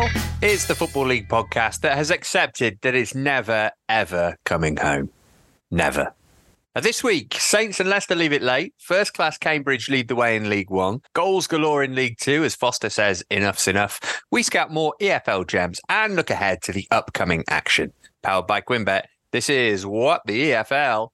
It's the Football League podcast that has accepted that it's never, ever coming home. Never. Now, this week, Saints and Leicester leave it late. First class Cambridge lead the way in League One. Goals galore in League Two, as Foster says, enough's enough. We scout more EFL gems and look ahead to the upcoming action. Powered by Quinbet, this is What the EFL.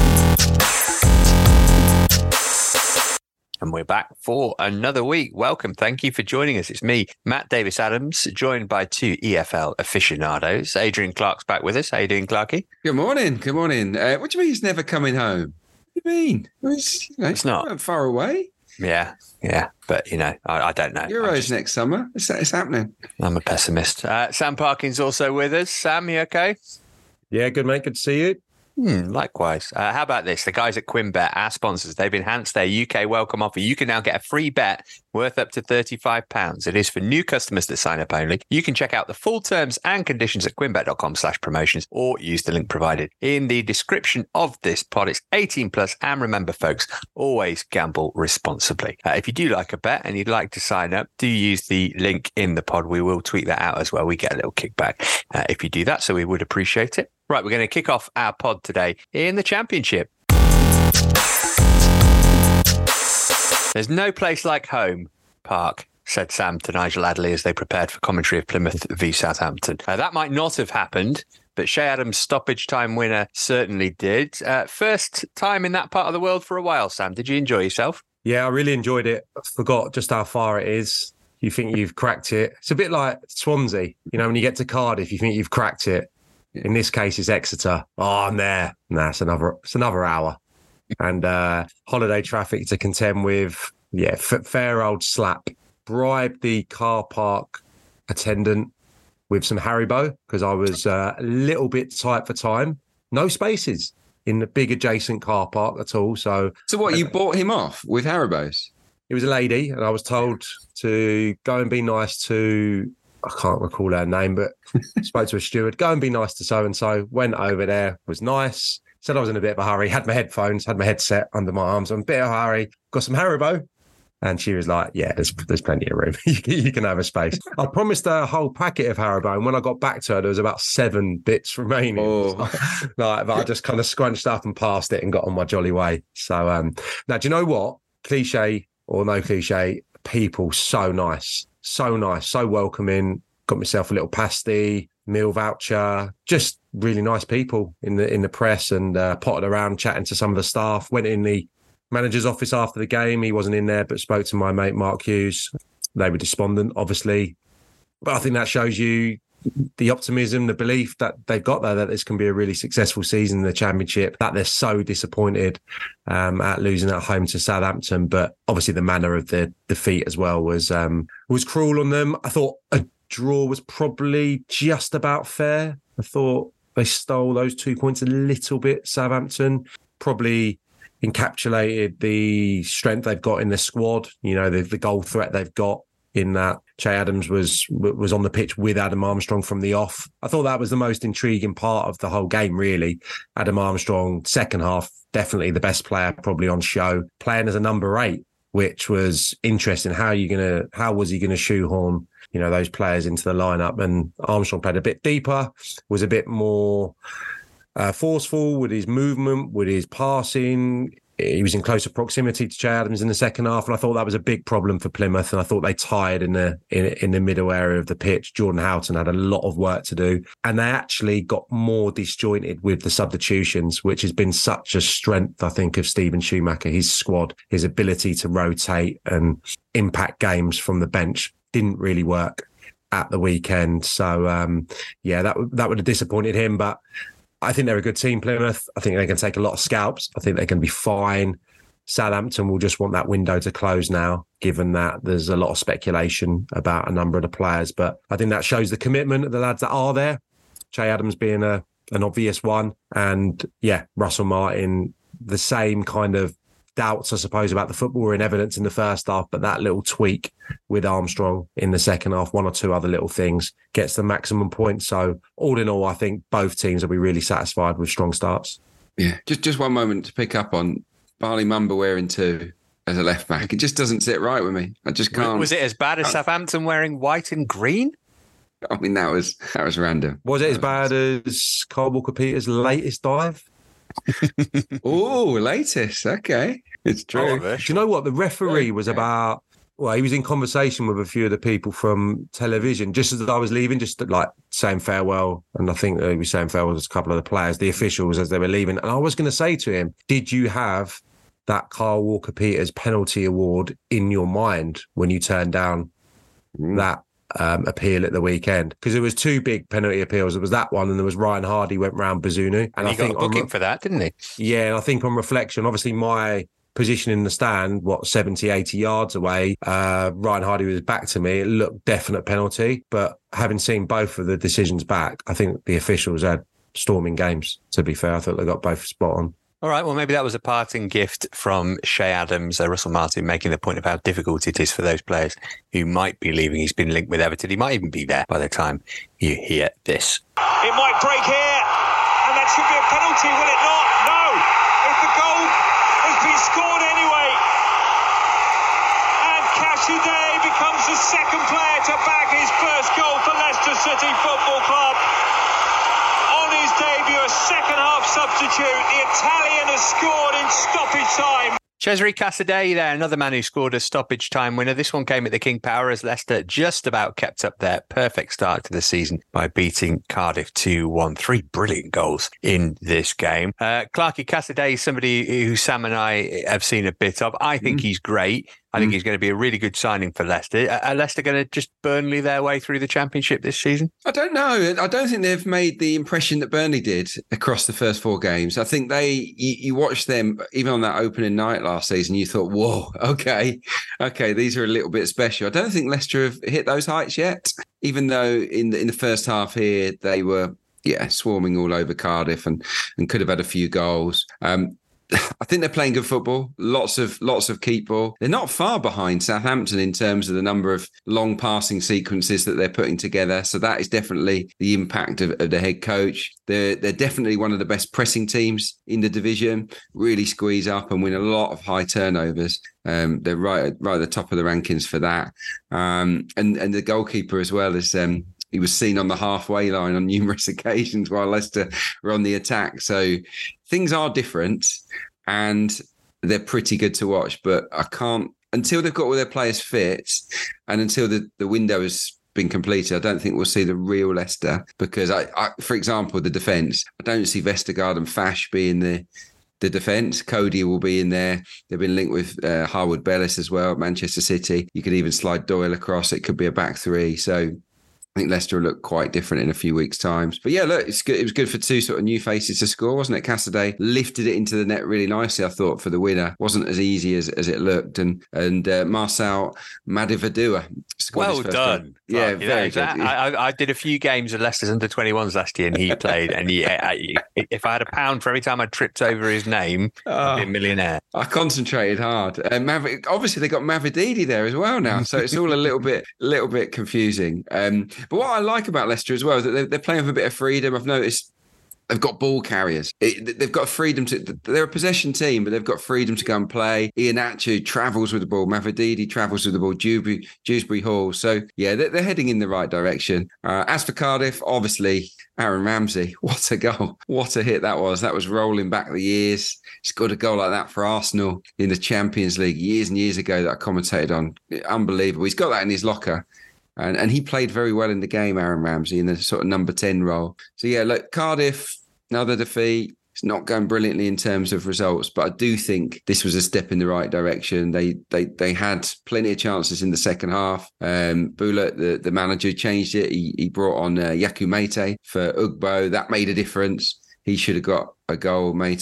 And we're back for another week. Welcome. Thank you for joining us. It's me, Matt Davis-Adams, joined by two EFL aficionados. Adrian Clark's back with us. How you doing, Clarky? Good morning. Good morning. What do you mean he's never coming home? What do you mean? It's not far away. Yeah. But, I don't know. Euros next summer. It's happening. I'm a pessimist. Sam Parkin's also with us. Sam, you okay? Yeah, good, mate. Good to see you. Likewise. How about this? The guys at Quinbet, our sponsors, they've enhanced their UK welcome offer. You can now get a free bet worth up to £35. It is for new customers that sign up only. You can check out the full terms and conditions at quinbet.com/promotions or use the link provided in the description of this pod. It's 18 plus. And remember, folks, always gamble responsibly. If you do like a bet and you'd like to sign up, do use the link in the pod. We will tweet that out as well. We get a little kickback if you do that. So we would appreciate it. Right, we're going to kick off our pod today in the Championship. There's no place like home, Park, said Sam to Nigel Adderley as they prepared for commentary of Plymouth v Southampton. That might not have happened, but Shea Adams' stoppage time winner certainly did. First time in that part of the world for a while, Sam. Did you enjoy yourself? Yeah, I really enjoyed it. I forgot just how far it is. You think you've cracked it. It's a bit like Swansea. When you get to Cardiff, you think you've cracked it. In this case, it's Exeter. Oh, I'm there. Nah, it's another hour. And holiday traffic to contend with. Yeah, fair old slap. Bribed the car park attendant with some Haribo because I was a little bit tight for time. No spaces in the big adjacent car park at all. So what, you bought him off with Haribos? It was a lady, and I was told to go and be nice to... I can't recall her name, but spoke to a steward, go and be nice to so-and-so, went over there, was nice, said I was in a bit of a hurry, had my headphones, had my headset under my arms, I'm in a bit of a hurry, got some Haribo. And she was like, yeah, there's plenty of room. You can have a space. I promised her a whole packet of Haribo, and when I got back to her, there was about 7 bits remaining. Oh. But I just kind of scrunched up and passed it and got on my jolly way. So now, do you know what? Cliche or no cliche, people so nice, so welcoming. Got myself a little pasty, meal voucher, just really nice people in the press, and potted around chatting to some of the staff. Went in the manager's office after the game. He wasn't in there, but spoke to my mate Mark Hughes. They were despondent, obviously, but I think that shows you the optimism, the belief that they've got there, that this can be a really successful season in the Championship, that they're so disappointed at losing at home to Southampton. But obviously the manner of the defeat as well was cruel on them. I thought a draw was probably just about fair. I thought they stole those 2 points a little bit, Southampton. Probably encapsulated the strength they've got in the squad, the goal threat they've got, in that Che Adams was on the pitch with Adam Armstrong from the off. I thought that was the most intriguing part of the whole game, really. Adam Armstrong, second half, definitely the best player probably on show, playing as a number 8, which was interesting. How was he gonna shoehorn, those players into the lineup? And Armstrong played a bit deeper, was a bit more forceful with his movement, with his passing. He was in closer proximity to Che Adams in the second half, and I thought that was a big problem for Plymouth. And I thought they tired in the middle area of the pitch. Jordan Houghton had a lot of work to do, and they actually got more disjointed with the substitutions, which has been such a strength, I think, of Stephen Schumacher. His squad, his ability to rotate and impact games from the bench didn't really work at the weekend. So that would have disappointed him, but I think they're a good team, Plymouth. I think they can take a lot of scalps. I think they can be fine. Southampton will just want that window to close now, given that there's a lot of speculation about a number of the players. But I think that shows the commitment of the lads that are there. Che Adams being an obvious one. And Russell Martin, the same kind of doubts, I suppose, about the football were in evidence in the first half, but that little tweak with Armstrong in the second half, one or two other little things, gets the maximum points. So all in all, I think both teams will be really satisfied with strong starts. Yeah, just one moment to pick up on Barley Mumba wearing 2 as a left back. It just doesn't sit right with me. I just can't. Was it as bad as Southampton wearing white and green? I mean, that was random. Was it as bad as Kyle Walker-Peters' latest dive? Oh, latest. Okay. It's true. Do you know what? The referee was about... Well, he was in conversation with a few of the people from television just as I was leaving, just like saying farewell. And I think he was saying farewell to a couple of the players, the officials, as they were leaving. And I was going to say to him, did you have that Kyle Walker-Peters penalty award in your mind when you turned down that appeal at the weekend? Because there was two big penalty appeals. There was that one and there was Ryan Hardy went round Bazunu. And he got a booking for that, didn't he? Yeah, and I think on reflection, obviously my position in the stand, 70, 80 yards away, Ryan Hardy was back to me. It looked definite penalty. But having seen both of the decisions back, I think the officials had storming games, to be fair. I thought they got both spot on. All right, well, maybe that was a parting gift from Shay Adams, Russell Martin, making the point of how difficult it is for those players who might be leaving. He's been linked with Everton. He might even be there by the time you hear this. It might break here, and that should be a penalty, will it not? No. If the goal has been scored anyway, and Kashiday becomes the second player to bag his first goal for Leicester City Football Club. On his debut, a second-half substitute, the Italian has scored in stoppage time. Cesare Casadei there, another man who scored a stoppage time winner. This one came at the King Power as Leicester just about kept up their perfect start to the season by beating Cardiff 2-1. 3 brilliant goals in this game. Clarky Casadei is somebody who Sam and I have seen a bit of. I think he's great. I think he's going to be a really good signing for Leicester. Are Leicester going to just Burnley their way through the Championship this season? I don't know. I don't think they've made the impression that Burnley did across the first 4 games. I think you watched them, even on that opening night last season, you thought, whoa, okay, these are a little bit special. I don't think Leicester have hit those heights yet, even though in the first half here, they were, swarming all over Cardiff and could have had a few goals. I think they're playing good football. Lots of keep ball. They're not far behind Southampton in terms of the number of long passing sequences that they're putting together. So that is definitely the impact of the head coach. They're definitely one of the best pressing teams in the division. Really squeeze up and win a lot of high turnovers. They're right at the top of the rankings for that. And the goalkeeper as well is. He was seen on the halfway line on numerous occasions while Leicester were on the attack. So things are different and they're pretty good to watch. But I can't, until they've got all their players fit and until the window has been completed, I don't think we'll see the real Leicester. Because, for example, the defence, I don't see Vestergaard and Fash being the defence. Cody will be in there. They've been linked with Harwood Bellis as well at Manchester City. You could even slide Doyle across. It could be a back 3. So I think Leicester will look quite different in a few weeks' time. But yeah, look, it's good. It was good for 2 sort of new faces to score, wasn't it? Casadei lifted it into the net really nicely, I thought, for the winner. Wasn't as easy as it looked. And Marcel Madivadua scored his first goal. Yeah, very good. I did a few games of Leicester's under-21s last year and he played. And if I had £1 for every time I tripped over his name, I'd be a millionaire. I concentrated hard. Obviously, they got Mavididi there as well now. So it's all a little bit confusing. But what I like about Leicester as well is that they're playing with a bit of freedom. I've noticed they've got ball carriers. They've got freedom they're a possession team, but they've got freedom to go and play. Iheanacho travels with the ball. Mavididi travels with the ball. Dewsbury Hall. So, yeah, they're heading in the right direction. As for Cardiff, obviously, Aaron Ramsey, what a goal. What a hit that was. That was rolling back the years. He's got a goal like that for Arsenal in the Champions League years and years ago that I commentated on. Unbelievable. He's got that in his locker. And he played very well in the game, Aaron Ramsey, in the sort of number 10 role. So, yeah, look, Cardiff, another defeat. It's not going brilliantly in terms of results, but I do think this was a step in the right direction. They had plenty of chances in the second half. Bulat, the manager, changed it. He brought on Yaku Mate for Ugbo. That made a difference. He should have got a goal, Mate.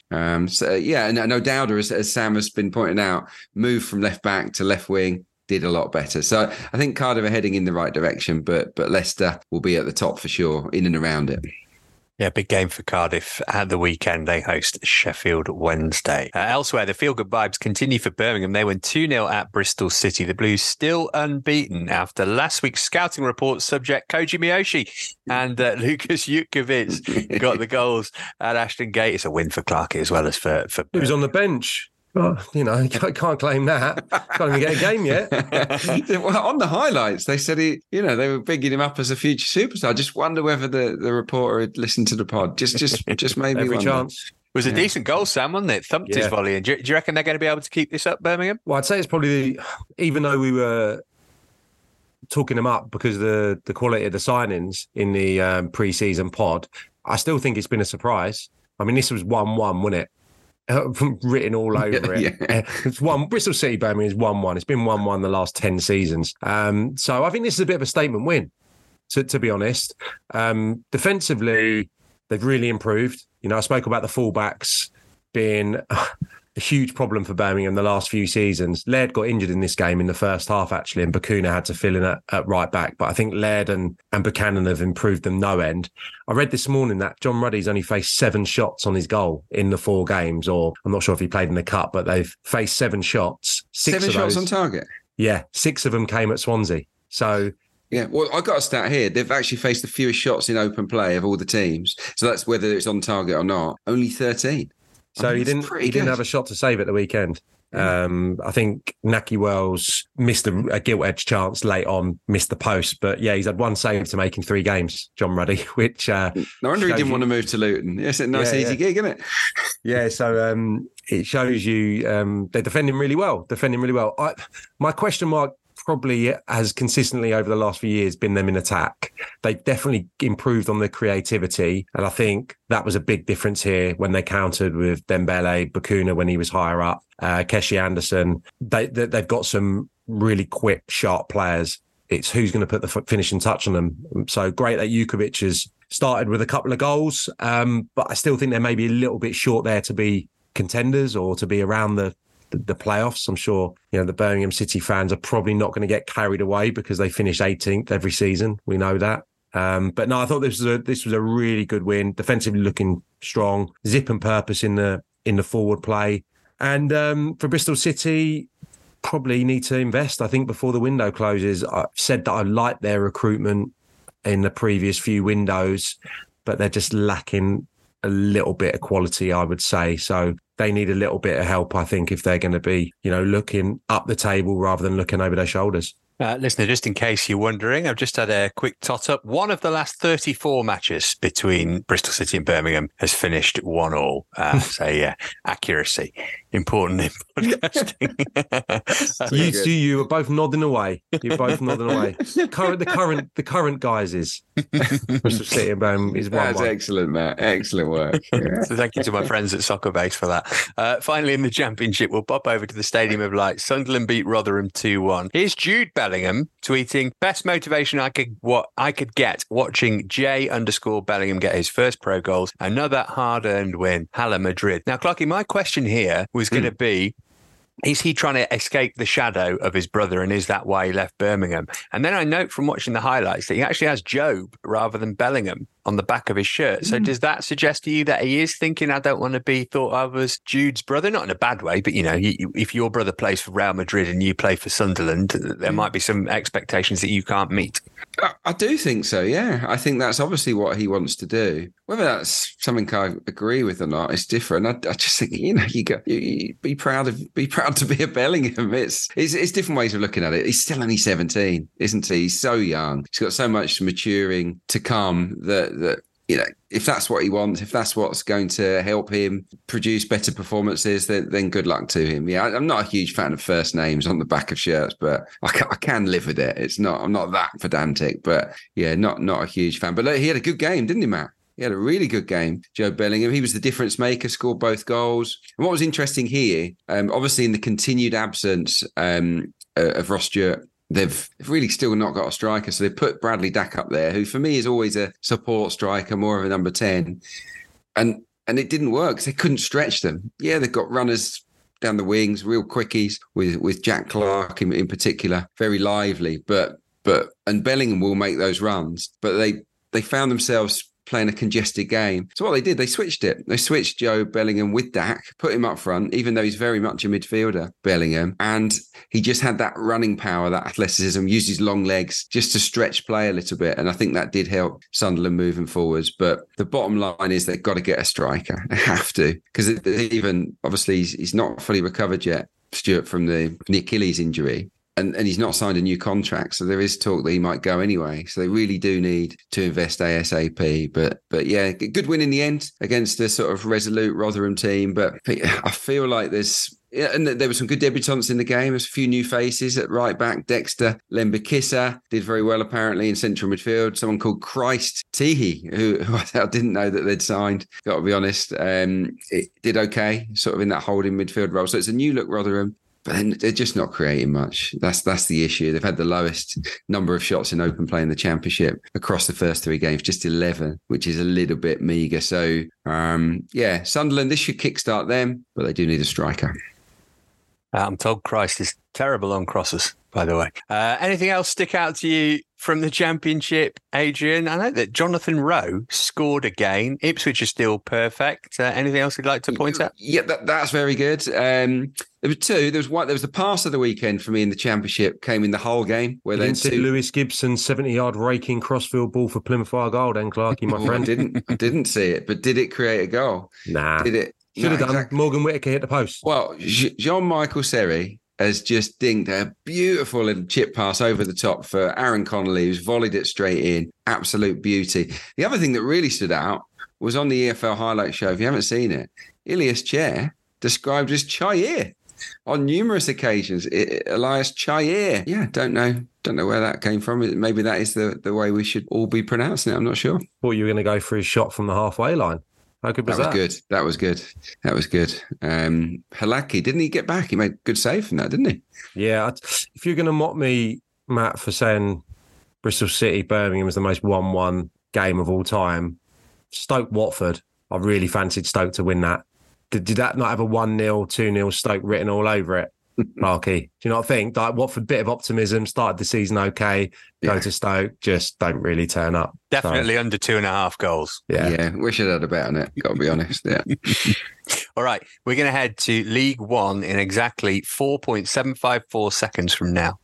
So, yeah, and O'Dowda, as Sam has been pointing out, moved from left back to left wing. Did a lot better. So I think Cardiff are heading in the right direction, but Leicester will be at the top for sure, in and around it. Yeah, big game for Cardiff at the weekend. They host Sheffield Wednesday. Elsewhere, the feel-good vibes continue for Birmingham. They win 2-0 at Bristol City. The Blues still unbeaten after last week's scouting report subject Koji Miyoshi and Lukas Jutkiewicz got the goals at Ashton Gate. It's a win for Clarkey as well as for He was on the bench. Well, I can't claim that. Can't even get a game yet. Well, on the highlights, they said they were bigging him up as a future superstar. I just wonder whether the reporter had listened to the pod. Just maybe Every wonder. chance. It was a decent goal, Sam, wasn't it? Thumped his volley. And do you reckon they're going to be able to keep this up, Birmingham? Well, I'd say it's probably, even though we were talking them up because of the quality of the signings in the pre-season pod, I still think it's been a surprise. I mean, this was 1-1, wasn't it? Written all over it. Yeah. It's Bristol City Birmingham is 1-1. It's been 1-1 the last 10 seasons. So I think this is a bit of a statement win, to be honest. Defensively, they've really improved. I spoke about the fullbacks being a huge problem for Birmingham the last few seasons. Laird got injured in this game in the first half, actually, and Bacuna had to fill in at right back. But I think Laird and Buchanan have improved them no end. I read this morning that John Ruddy's only faced 7 shots on his goal in the 4 games, or I'm not sure if he played in the cup, but they've faced 7 shots. 7 shots on target? Yeah, 6 of them came at Swansea. So... Yeah, well, I got a stat here. They've actually faced the fewest shots in open play of all the teams. So that's whether it's on target or not. Only 13. So he didn't have a shot to save at the weekend. I think Naki Wells missed a gilt-edged chance late on, missed the post. But yeah, he's had 1 save to make in 3 games, John Ruddy, which... no wonder he didn't want to move to Luton. It's a nice, easy gig, isn't it? Yeah, so it shows you they're defending really well. My question mark probably has consistently over the last few years been them in attack. They've definitely improved on the creativity. And I think that was a big difference here when they countered with Dembele, Bacuna when he was higher up, Keshi Anderson. They've got some really quick, sharp players. It's who's going to put the finishing touch on them. So great that Jukovic has started with a couple of goals. But I still think they're maybe a little bit short there to be contenders or to be around the playoffs. I'm sure the Birmingham City fans are probably not going to get carried away because they finish 18th every season. We know that. But no, I thought this was a really good win. Defensively looking strong, zip and purpose in the forward play. And for Bristol City, probably need to invest. I think before the window closes. I've said that I like their recruitment in the previous few windows, but they're just lacking a little bit of quality, I would say. So they need a little bit of help, I think, if they're going to be, looking up the table rather than looking over their shoulders. Listener, just in case you're wondering, I've just had a quick tot up. One of the last 34 matches between Bristol City and Birmingham has finished 1-1. So yeah, accuracy, important in podcasting. You are both nodding away. You're both nodding away. The current guys is Bristol City and Birmingham is 1-1. That's excellent, Matt. Excellent work. Yeah. So thank you to my friends at Soccer Base for that. Finally, in the Championship, we'll pop over to the Stadium of Light. Sunderland beat Rotherham 2-1. Here's Jude Bellingham tweeting, best motivation I could get watching J_Bellingham get his first pro goals. Another hard-earned win. Hala Madrid. Now, Clarky, my question here was going to be, is he trying to escape the shadow of his brother, and is that why he left Birmingham? And then I note from watching the highlights that he actually has Job rather than Bellingham on the back of his shirt. So does that suggest to you that he is thinking, I don't want to be thought of as Jude's brother? Not in a bad way, but, if your brother plays for Real Madrid and you play for Sunderland, there might be some expectations that you can't meet. I do think so, yeah. I think that's obviously what he wants to do. Whether that's something I agree with or not, it's different. I just think, you be proud to be a Bellingham. It's different ways of looking at it. He's still only 17, isn't he? He's so young. He's got so much maturing to come that if that's what he wants, if that's what's going to help him produce better performances, then good luck to him. Yeah, I'm not a huge fan of first names on the back of shirts, but I can live with it. I'm not that pedantic, but yeah, not a huge fan. But look, he had a good game, didn't he, Matt? He had a really good game, Joe Bellingham. He was the difference maker, scored both goals. And what was interesting here, obviously in the continued absence of Ross Stewart, they've really still not got a striker. So they put Bradley Dack up there, who for me is always a support striker, more of a number 10. And it didn't work because they couldn't stretch them. Yeah, they've got runners down the wings, real quickies with Jack Clark in particular, very lively. But Bellingham will make those runs. But they found themselves playing a congested game. So what they did, they switched it. They switched Joe Bellingham with Dak, put him up front, even though he's very much a midfielder, Bellingham. And he just had that running power, that athleticism, used his long legs just to stretch play a little bit. And I think that did help Sunderland moving forwards. But the bottom line is they've got to get a striker. They have to. Because even, obviously, he's not fully recovered yet, Stuart, from the Achilles injury. And he's not signed a new contract. So there is talk that he might go anyway. So they really do need to invest ASAP. But yeah, good win in the end against a sort of resolute Rotherham team. But I feel like and there were some good debutants in the game. There's a few new faces at right back. Dexter Lembikisa did very well, apparently, in central midfield. Someone called Christ Teehee, who I didn't know that they'd signed, got to be honest. It did okay, sort of in that holding midfield role. So it's a new look Rotherham. But then they're just not creating much. That's the issue. They've had the lowest number of shots in open play in the Championship across the first 3 games, just 11, which is a little bit meagre. So, Sunderland, this should kickstart them, but they do need a striker. I'm told Christ is terrible on crosses, by the way. Anything else stick out to you from the Championship, Adrian? I know that Jonathan Rowe scored again. Ipswich is still perfect. Anything else you'd like to point out? Yeah, that's very good. There were 2. There was the pass of the weekend for me in the Championship, came in the whole game. Where you didn't see Lewis Gibson's 70-yard raking crossfield ball for Plymouth Argyle then, Clarkey, my friend? I didn't see it, but did it create a goal? Nah. Did it? Should have done. Exactly. Morgan Whittaker hit the post. Well, Jean-Michael Seri has just dinged a beautiful little chip pass over the top for Aaron Connolly, who's volleyed it straight in. Absolute beauty. The other thing that really stood out was on the EFL highlight show. If you haven't seen it, Ilias Chair described as Chair on numerous occasions. Elias Chair. Yeah, don't know where that came from. Maybe that is the way we should all be pronouncing it. I'm not sure. Thought you were going to go for his shot from the halfway line. How good was that? That was good. Halaki, didn't he get back? He made a good save from that, didn't he? Yeah. If you're going to mock me, Matt, for saying Bristol City, Birmingham was the most 1-1 game of all time, Stoke-Watford, I really fancied Stoke to win that. Did that not have a 1-0, 2-0 Stoke written all over it? Clarkey, do you not think like Watford, bit of optimism, started the season okay, go to Stoke, just don't really turn up. Definitely under 2.5 goals. Yeah, wish I'd had a bet on it, got to be honest. Yeah. All right, we're going to head to League One in exactly 4.754 seconds from now.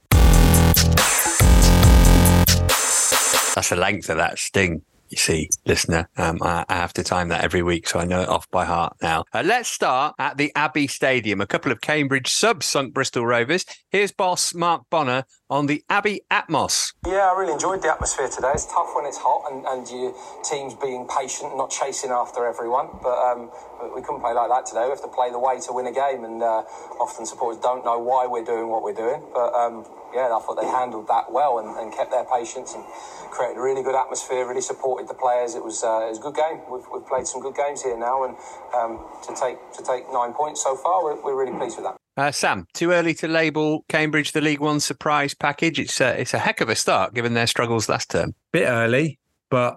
That's the length of that sting. You see, listener, I have to time that every week, so I know it off by heart now. Let's start at the Abbey Stadium. A couple of Cambridge subs sunk Bristol Rovers. Here's boss Mark Bonner on the Abbey Atmos. Yeah, I really enjoyed the atmosphere today. It's tough when it's hot and your team's being patient and not chasing after everyone. But we couldn't play like that today. We have to play the way to win a game, and often supporters don't know why we're doing what we're doing. But I thought they handled that well and kept their patience and created a really good atmosphere, really supported the players. It was a good game. We've played some good games here now, and to take 9 points so far, we're really pleased with that. Sam, too early to label Cambridge the League One surprise package? It's a heck of a start given their struggles last term. Bit early, but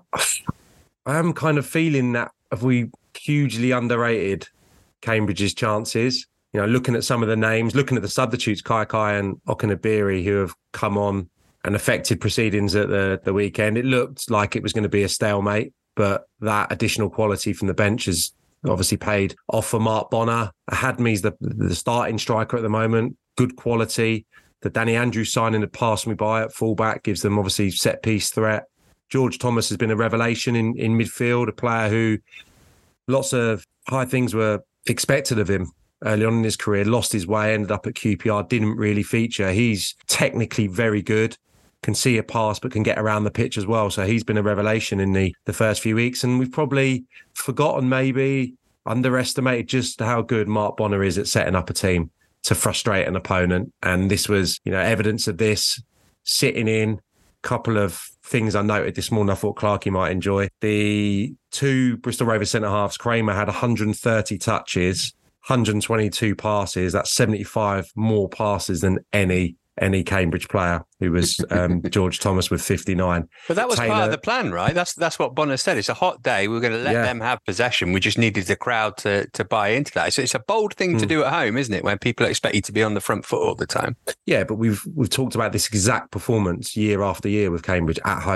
I am kind of feeling that have we hugely underrated Cambridge's chances. You know, looking at some of the names, looking at the substitutes, Kai and Okunabiri, who have come on and affected proceedings at the weekend. It looked like it was going to be a stalemate, but that additional quality from the bench has obviously paid off for Mark Bonner. Hadmi's the starting striker at the moment, good quality. The Danny Andrews signing that passed me by at fullback gives them obviously set-piece threat. George Thomas has been a revelation in midfield, a player who lots of high things were expected of him early on in his career, lost his way, ended up at QPR, didn't really feature. He's technically very good, can see a pass, but can get around the pitch as well. So he's been a revelation in the first few weeks. And we've probably forgotten, maybe underestimated just how good Mark Bonner is at setting up a team to frustrate an opponent. And this was, evidence of this sitting in. Couple of things I noted this morning I thought Clarkey might enjoy. The 2 Bristol Rovers centre-halves, Kramer had 130 touches, 122 passes. That's 75 more passes than any Cambridge player, who was George Thomas with 59. But that was part of the plan, right? That's what Bonner said. It's a hot day. We're going to let them have possession. We just needed the crowd to buy into that. So it's a bold thing to do at home, isn't it? When people expect you to be on the front foot all the time. Yeah, but we've talked about this exact performance year after year with Cambridge at home.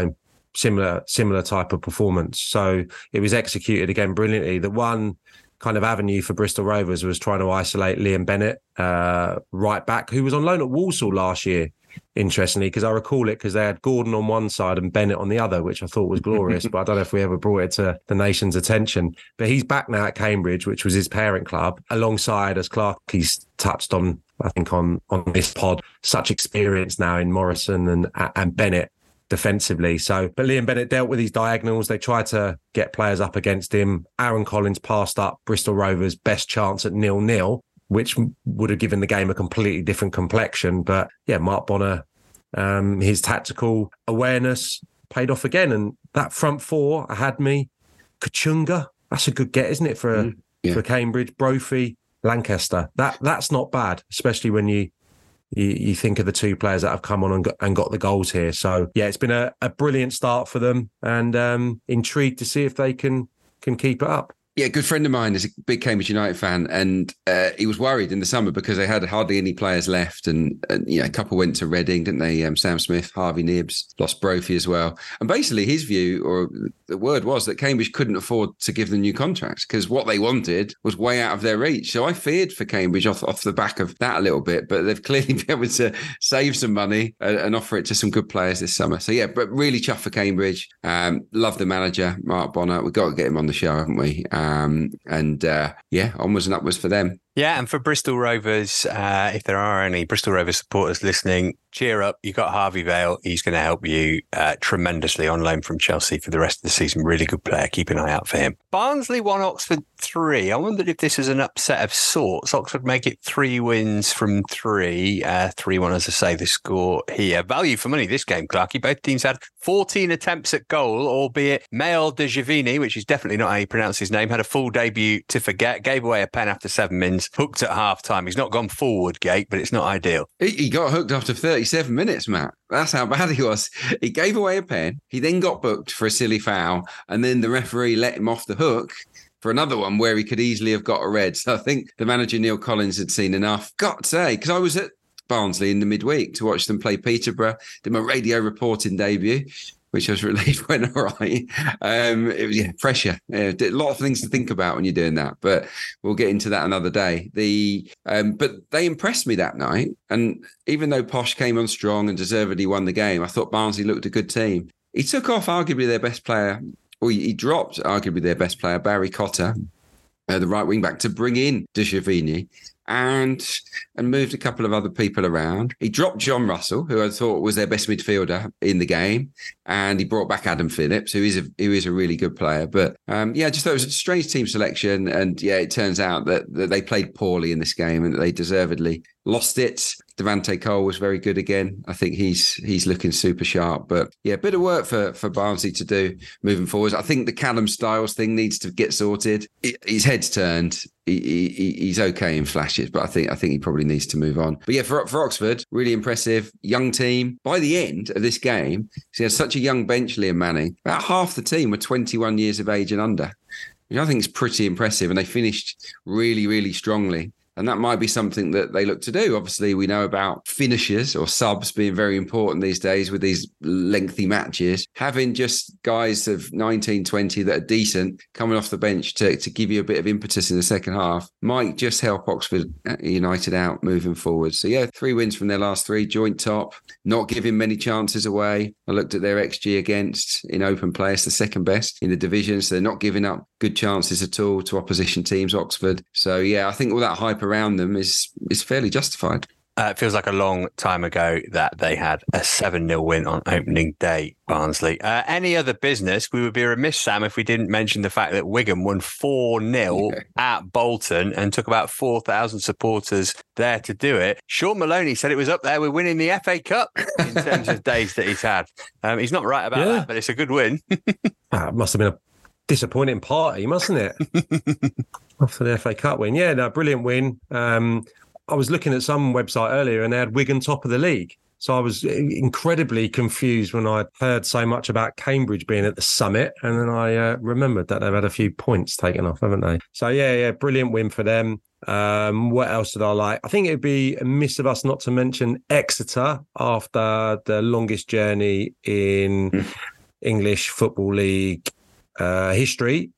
similar type of performance. So it was executed again brilliantly. The one kind of avenue for Bristol Rovers was trying to isolate Liam Bennett, right back, who was on loan at Walsall last year, interestingly, because I recall it because they had Gordon on one side and Bennett on the other, which I thought was glorious, but I don't know if we ever brought it to the nation's attention. But he's back now at Cambridge, which was his parent club, alongside, as Clarkie's touched on, I think, on this pod, such experience now in Morrison and Bennett defensively. So, but Liam Bennett dealt with his diagonals. They tried to get players up against him. Aaron Collins passed up Bristol Rovers' best chance at 0-0, which would have given the game a completely different complexion. But yeah, Mark Bonner, his tactical awareness paid off again. And that front four, Ahadme, Kachunga, that's a good get, isn't it, for Cambridge? Brophy, Lancaster. That's not bad, especially when you think of the two players that have come on and got the goals here. So yeah, it's been a brilliant start for them, and intrigued to see if they can keep it up. Yeah, a good friend of mine is a big Cambridge United fan, and he was worried in the summer because they had hardly any players left, and a couple went to Reading, didn't they? Sam Smith, Harvey Nibbs, lost Brophy as well. And basically his view, or the word was, that Cambridge couldn't afford to give them new contracts because what they wanted was way out of their reach. So I feared for Cambridge off the back of that a little bit, but they've clearly been able to save some money and offer it to some good players this summer. So yeah, but really chuffed for Cambridge. Love the manager, Mark Bonner. We've got to get him on the show, haven't we? Onwards and upwards for them. Yeah, and for Bristol Rovers, if there are any Bristol Rovers supporters listening, cheer up. You got Harvey Vale. He's going to help you tremendously on loan from Chelsea for the rest of the season. Really good player. Keep an eye out for him. Barnsley won, Oxford 3. I wondered if this is an upset of sorts. Oxford make it 3 wins from 3. 3-1, as I say, the score here. Value for money this game, Clarkie. Both teams had 14 attempts at goal, albeit Mael de Givini, which is definitely not how you pronounce his name, had a full debut to forget, gave away a pen after 7 minutes, hooked at half-time. He's not gone forward, Gate, but it's not ideal. He got hooked after 37 minutes, Matt. That's how bad he was. He gave away a pen. He then got booked for a silly foul, and then the referee let him off the hook for another one where he could easily have got a red. So I think the manager, Neil Collins, had seen enough. Got to say, because I was at Barnsley in the midweek to watch them play Peterborough, did my radio reporting debut, which I was relieved went all right. It was pressure. A lot of things to think about when you're doing that, but we'll get into that another day. But they impressed me that night, and even though Posh came on strong and deservedly won the game, I thought Barnsley looked a good team. He took off arguably their best player, or he dropped arguably their best player, Barry Cotter, the right wing back, to bring in De Givini, and moved a couple of other people around. He dropped John Russell, who I thought was their best midfielder in the game, and he brought back Adam Phillips, who is a really good player. But just thought it was a strange team selection, and it turns out that they played poorly in this game and that they deservedly lost it. Devante Cole was very good again. I think he's looking super sharp. But a bit of work for Barnsley to do moving forward. I think the Callum Styles thing needs to get sorted. His head's turned. He's okay in flashes, but I think he probably needs to move on. But for Oxford, really impressive young team. By the end of this game, he had such a young bench, Liam Manning. About half the team were 21 years of age and under, which I think is pretty impressive. And they finished really, really strongly. And that might be something that they look to do. Obviously, we know about finishers or subs being very important these days with these lengthy matches. Having just guys of 19, 20 that are decent coming off the bench to give you a bit of impetus in the second half might just help Oxford United out moving forward. So 3 wins from their last 3, joint top, not giving many chances away. I looked at their XG against in open play. It's the second best in the division. So they're not giving up good chances at all to opposition teams, Oxford. So I think all that hype around them is fairly justified. It feels like a long time ago that they had a 7-0 win on opening day, Barnsley. Any other business, we would be remiss, Sam, if we didn't mention the fact that Wigan won 4-0 at Bolton and took about 4,000 supporters there to do it. Sean Maloney said it was up there with winning the FA Cup in terms of days that he's had. He's not right about that, but it's a good win. It must have been a disappointing party, mustn't it? After the FA Cup win. Brilliant win. I was looking at some website earlier and they had Wigan top of the league. So I was incredibly confused when I heard so much about Cambridge being at the summit. And then I remembered that they've had a few points taken off, haven't they? So brilliant win for them. What else did I like? I think it'd be amiss of us not to mention Exeter after the longest journey in English Football League history.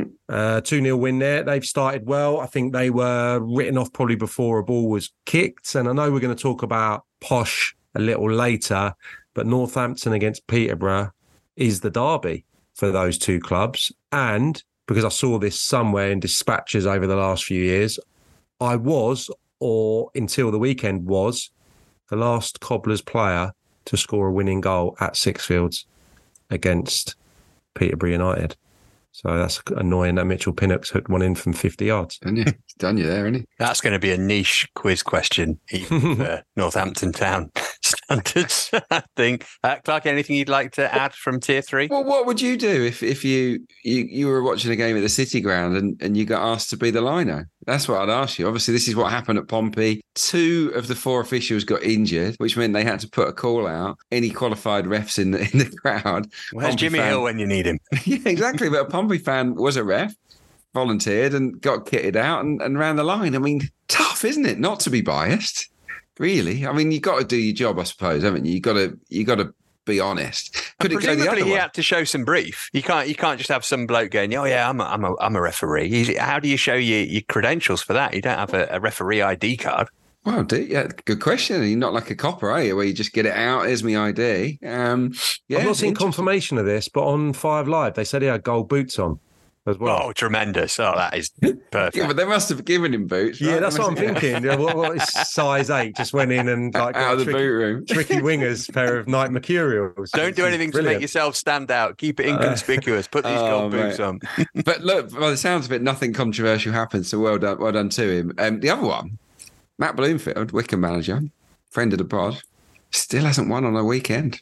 2-0 win there. They've started well. I think they were written off probably before a ball was kicked. And I know we're going to talk about Posh a little later, but Northampton against Peterborough is the derby for those two clubs. And because I saw this somewhere in dispatches over the last few years, I was, or until the weekend was, the last Cobblers player to score a winning goal at Sixfields against Peterborough United. So that's annoying that Mitchell Pinnock's hooked one in from 50 yards. He's done you there, isn't he? That's going to be a niche quiz question, even for Northampton Town standards, I think. Clark, anything you'd like to add from Tier 3? Well, what would you do if you were watching a game at the City Ground and you got asked to be the lino? That's what I'd ask you. Obviously, this is what happened at Pompey. 2 of the 4 officials got injured, which meant they had to put a call out. Any qualified refs in the crowd. Where's Jimmy Hill when you need him? Yeah, exactly. But a Pompey fan was a ref, volunteered and got kitted out and ran the line. I mean, tough, isn't it? Not to be biased, really. I mean, you've got to do your job, I suppose, haven't you? You got to be honest. Could it go the other way? He had to show some brief. You can't just have some bloke going, "Oh yeah, I'm a referee." How do you show your credentials for that? You don't have a referee ID card. Well, good question. You're not like a copper, are you? Where you just get it out. Here's my ID. I've not seen confirmation of this, but on 5 Live they said he had gold boots on as well. Oh, tremendous! Oh, that is perfect. Yeah, but they must have given him boots. Right? Yeah, that's what I'm thinking. What is size 8? Just went in and like out of the boot room. Tricky Wingers pair of Night Mercurials. Don't do anything to make yourself stand out. Keep it inconspicuous. Put these gold boots on. But look, by the sounds of it, nothing controversial happened. So well done to him. The other one, Matt Bloomfield, Wycombe manager, friend of the pod, still hasn't won on a weekend.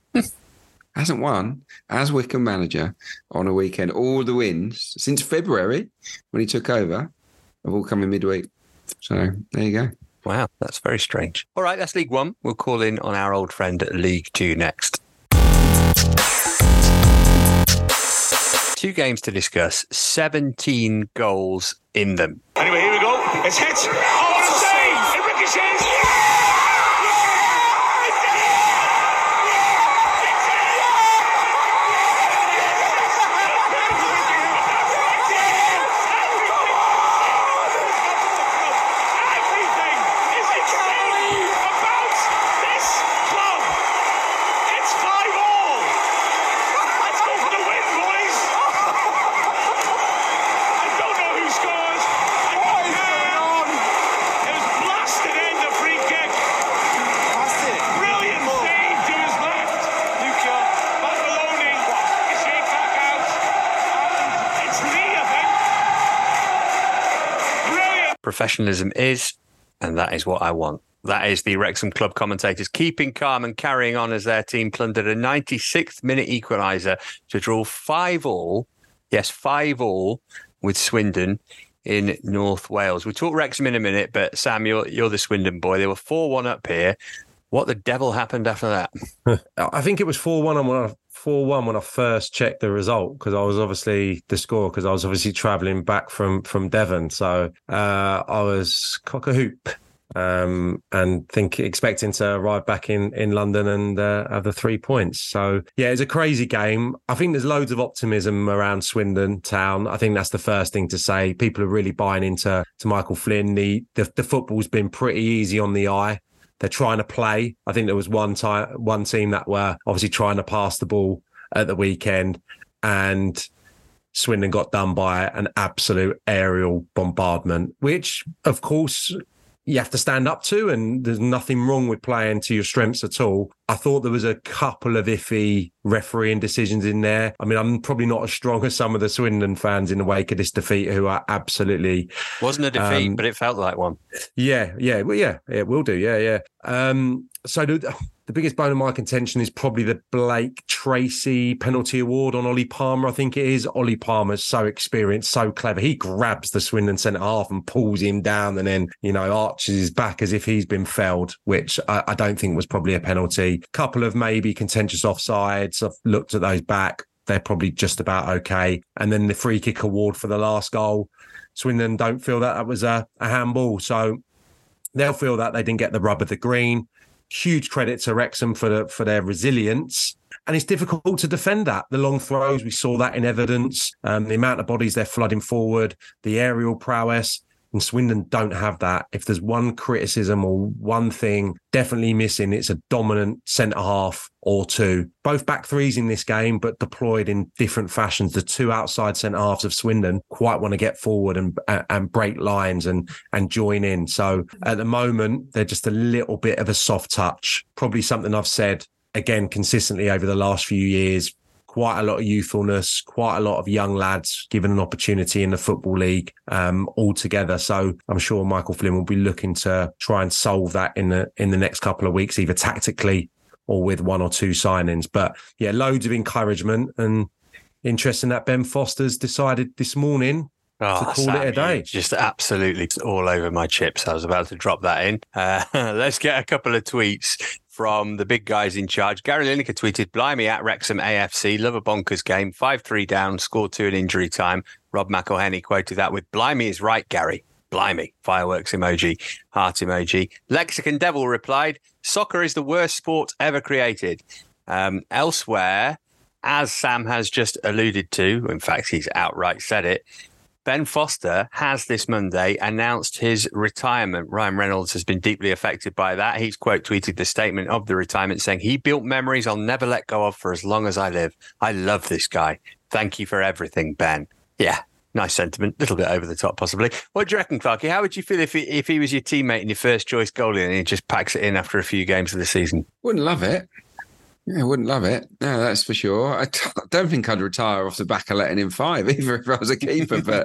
Hasn't won as Wycombe manager on a weekend. All the wins since February when he took over have all come in midweek. So there you go. Wow, that's very strange. All right, that's League One. We'll call in on our old friend at League Two next. 2 games to discuss, 17 goals in them. Anyway, here we go. It's hit. Oh, what a save! It ricochets. Professionalism is, and that is what I want. That is the Wrexham club commentators keeping calm and carrying on as their team plundered a 96th minute equaliser to draw 5-5. Yes, 5-5 with Swindon in North Wales. We'll talk Wrexham in a minute, but Sam, you're the Swindon boy. They were 4-1 up here. What the devil happened after that? I think it was 4-1 when I first checked the result, because I was obviously travelling back from Devon. So I was cock-a-hoop and expecting to arrive back in London and have the 3 points. So, yeah, it's a crazy game. I think there's loads of optimism around Swindon Town. I think that's the first thing to say. People are really buying into Michael Flynn. The football's been pretty easy on the eye. They're trying to play. I think there was one team that were obviously trying to pass the ball at the weekend, and Swindon got done by an absolute aerial bombardment, which, of course, you have to stand up to, and there's nothing wrong with playing to your strengths at all. I thought there was a couple of iffy refereeing decisions in there. I mean, I'm probably not as strong as some of the Swindon fans in the wake of this defeat who are absolutely... Wasn't a defeat, but it felt like one. Yeah, it will do, yeah. So the biggest bone of my contention is probably the Blake Tracy penalty award on Ollie Palmer, I think it is. Ollie Palmer's so experienced, so clever. He grabs the Swindon centre-half and pulls him down and then, arches his back as if he's been felled, which I don't think was probably a penalty. Couple of maybe contentious offsides. I've looked at those back. They're probably just about okay. And then the free kick award for the last goal. Swindon don't feel that was a handball. So they'll feel that they didn't get the rub of the green. Huge credit to Wrexham for their resilience. And it's difficult to defend that. The long throws, we saw that in evidence. The amount of bodies they're flooding forward, the aerial prowess. And Swindon don't have that. If there's one criticism or one thing definitely missing, it's a dominant centre-half or two. Both back threes in this game, but deployed in different fashions. The two outside centre-halves of Swindon quite want to get forward and break lines and join in. So at the moment, they're just a little bit of a soft touch. Probably something I've said, again, consistently over the last few years. Quite a lot of youthfulness, quite a lot of young lads given an opportunity in the Football League altogether. So I'm sure Michael Flynn will be looking to try and solve that in the next couple of weeks, either tactically or with one or two signings. But yeah, loads of encouragement, and interesting that Ben Foster's decided this morning to call it a day. Just absolutely all over my chips. I was about to drop that in. Let's get a couple of tweets from the big guys in charge. Gary Lineker tweeted, "Blimey at Wrexham AFC, love a bonkers game, 5-3 down, scored 2 in injury time." Rob McElhenney quoted that with, "Blimey is right, Gary. Blimey." Fireworks emoji, heart emoji. Lexicon Devil replied, "Soccer is the worst sport ever created." Elsewhere, as Sam has just alluded to, in fact, he's outright said it, Ben Foster has this Monday announced his retirement. Ryan Reynolds has been deeply affected by that. He's quote tweeted the statement of the retirement saying, "He built memories I'll never let go of for as long as I live. I love this guy. Thank you for everything, Ben." Yeah, nice sentiment. A little bit over the top, possibly. What do you reckon, Clarky? How would you feel if he was your teammate and your first choice goalie and he just packs it in after a few games of the season? Wouldn't love it. Yeah, I wouldn't love it. No, that's for sure. I don't think I'd retire off the back of letting in 5, either if I was a keeper. But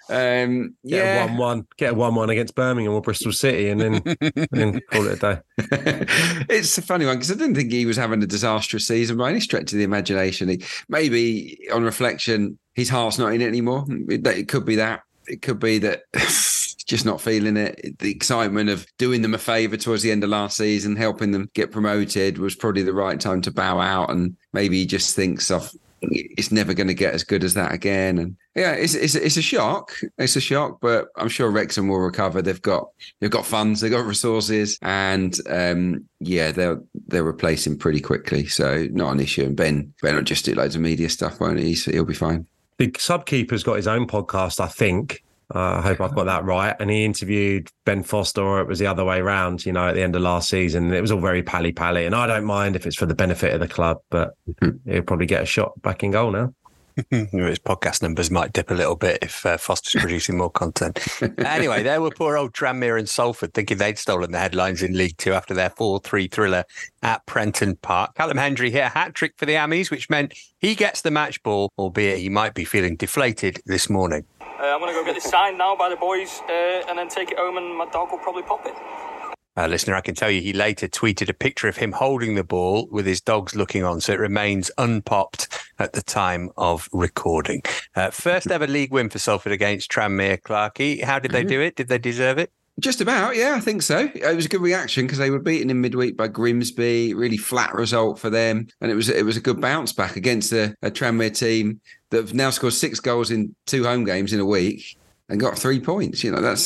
Get a 1-1 against Birmingham or Bristol City, and then call it a day. It's a funny one because I didn't think he was having a disastrous season by any stretch of the imagination. Maybe on reflection, his heart's not in it anymore. It could be that. It could be that. Just not feeling it. The excitement of doing them a favour towards the end of last season, helping them get promoted, was probably the right time to bow out. And maybe he just thinks it's never going to get as good as that again. And yeah, it's a shock. It's a shock, but I'm sure Wrexham will recover. They've got funds, they've got resources, and they'll replace him pretty quickly. So not an issue. And Ben will just do loads of media stuff, won't he? So he'll be fine. The Subkeeper's got his own podcast, I think. I hope I've got that right. And he interviewed Ben Foster, or it was the other way around, at the end of last season. It was all very pally-pally. And I don't mind if it's for the benefit of the club, but he'll probably get a shot back in goal now. His podcast numbers might dip a little bit if Foster's producing more content. Anyway, there were poor old Tranmere and Salford thinking they'd stolen the headlines in League Two after their 4-3 thriller at Prenton Park. Callum Hendry hit a hat-trick for the Ammies, which meant he gets the match ball, albeit he might be feeling deflated this morning. I'm going to go get this signed now by the boys and then take it home, and my dog will probably pop it. Listener, I can tell you he later tweeted a picture of him holding the ball with his dogs looking on, so it remains unpopped at the time of recording. First ever league win for Salford against Tranmere. Clarkey, how did they do it? Did they deserve it? Just about, yeah, I think so. It was a good reaction because they were beaten in midweek by Grimsby. Really flat result for them, and it was a good bounce back against a Tranmere team that have now scored 6 goals in 2 home games in a week and got 3 points.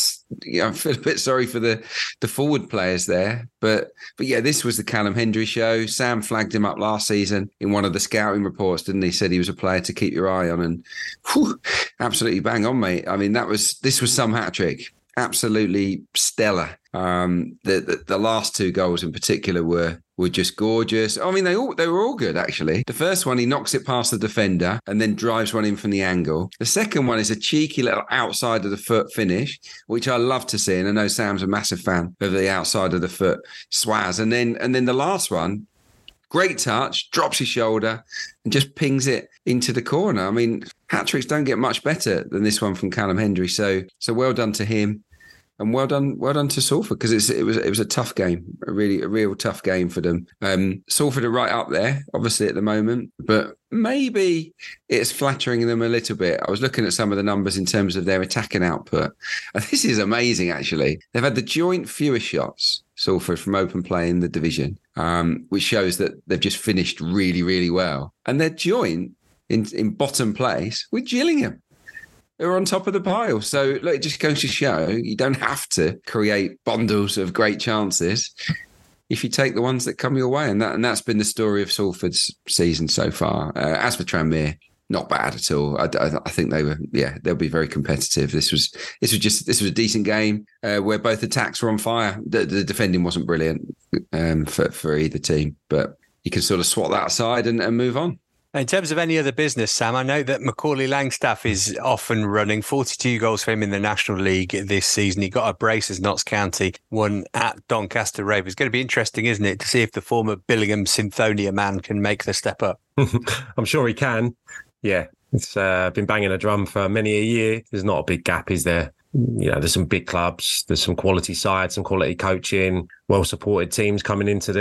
I feel a bit sorry for the forward players there, but yeah, this was the Callum Hendry show. Sam flagged him up last season in one of the scouting reports, didn't he? Said he was a player to keep your eye on, and absolutely bang on, mate. I mean, this was some hat trick. Absolutely stellar. The last 2 goals in particular were just gorgeous. I mean, they were all good, actually. The first one, he knocks it past the defender and then drives one in from the angle. The second one is a cheeky little outside of the foot finish, which I love to see. And I know Sam's a massive fan of the outside of the foot swaz. And then the last one, great touch, drops his shoulder and just pings it into the corner. I mean, hat-tricks don't get much better than this one from Callum Hendry. So well done to him. And well done to Salford, because it was a tough game, a real tough game for them. Salford are right up there, obviously, at the moment, but maybe it's flattering them a little bit. I was looking at some of the numbers in terms of their attacking output. And this is amazing, actually. They've had the joint fewest shots, Salford, from open play in the division, which shows that they've just finished really, really well. And they're joint in bottom place with Gillingham. They're on top of the pile. So look, it just goes to show you don't have to create bundles of great chances. if you take the ones that come your way. And that's been the story of Salford's season so far. As for Tranmere, not bad at all. I think they'll be very competitive. This was a decent game where both attacks were on fire. The defending wasn't brilliant for either team, but you can sort of swat that aside and move on. In terms of any other business, Sam, I know that Macaulay Langstaff is off and running. 42 goals for him in the National League this season. He got a brace as Notts County won at Doncaster Rovers. It's going to be interesting, isn't it, to see if the former Billingham Synthonia man can make the step up. I'm sure he can. Yeah, it's been banging a drum for many a year. There's not a big gap, is there? There's some big clubs, there's some quality sides, some quality coaching, well-supported teams coming into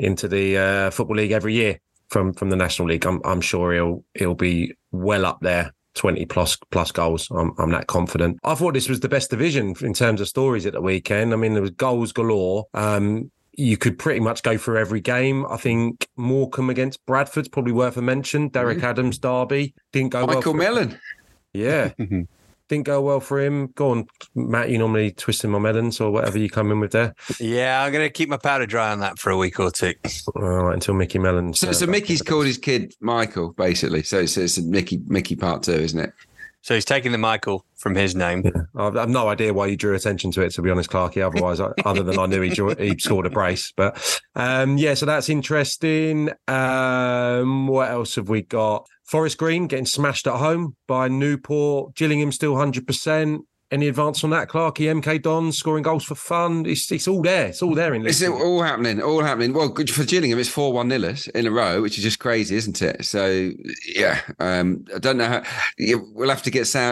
the Football League every year. From the National League, I'm sure he'll be well up there, 20 plus goals. I'm that confident. I thought this was the best division in terms of stories at the weekend. I mean, there was goals galore. You could pretty much go through every game. I think Morecambe against Bradford's probably worth a mention. Derek Adams derby didn't go well. Michael Mellon. Yeah. Didn't go well for him. Go on, Matt, you normally twisting my melons or whatever you come in with there. Yeah, I'm going to keep my powder dry on that for a week or two. All right, until Mickey Mellon's... So Mickey's called his kid Michael, basically. So it's Mickey part 2, isn't it? So he's taking the Michael from his name. Yeah. I've no idea why you drew attention to it, to be honest, Clarkey. Otherwise, other than I knew he scored a brace. But so that's interesting. What else have we got? Forest Green getting smashed at home by Newport. Gillingham still 100%. Any advance on that, Clarkey? MK Dons scoring goals for fun. It's all there. It's all there in Leeds. It's all happening. Well, good for Gillingham. It's 4-1 nillers in a row, which is just crazy, isn't it? So yeah, I don't know how. We'll have to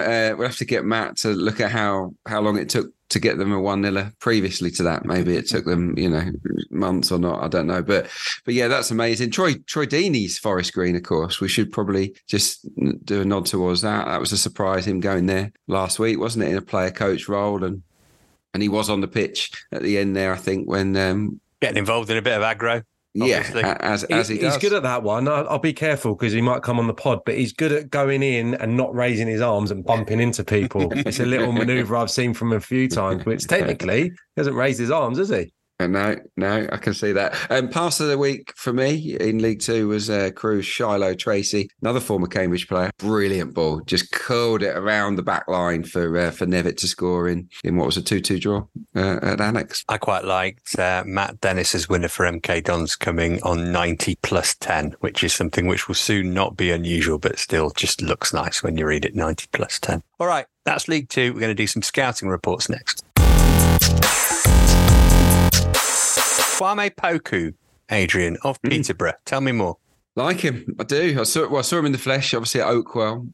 get Matt to look at how long it took to get them a 1-0 previously to that. Maybe it took them, months or not. I don't know. But yeah, that's amazing. Troy Deeney's Forest Green, of course. We should probably just do a nod towards that. That was a surprise, him going there last week, wasn't it, in a player coach role? And he was on the pitch at the end there, I think, when getting involved in a bit of aggro. Obviously. Yeah, as he does. He's good at that one. I'll be careful because he might come on the pod, but he's good at going in and not raising his arms and bumping into people. It's a little manoeuvre I've seen from him a few times, which technically he hasn't raised his arms, has he? No, I can see that. Pass of the week for me in League Two was Crewe's Shiloh Tracy, another former Cambridge player. Brilliant ball, just curled it around the back line for Nevitt to score in what was a 2-2 draw at Annex. I quite liked Matt Dennis's winner for MK Dons coming on 90 plus 10, which is something which will soon not be unusual, but still just looks nice when you read it, 90 plus 10. All right, that's League Two. We're going to do some scouting reports next. Kwame Poku, Adrian, of Peterborough. Tell me more. Like him, I do. I saw him in the flesh, obviously at Oakwell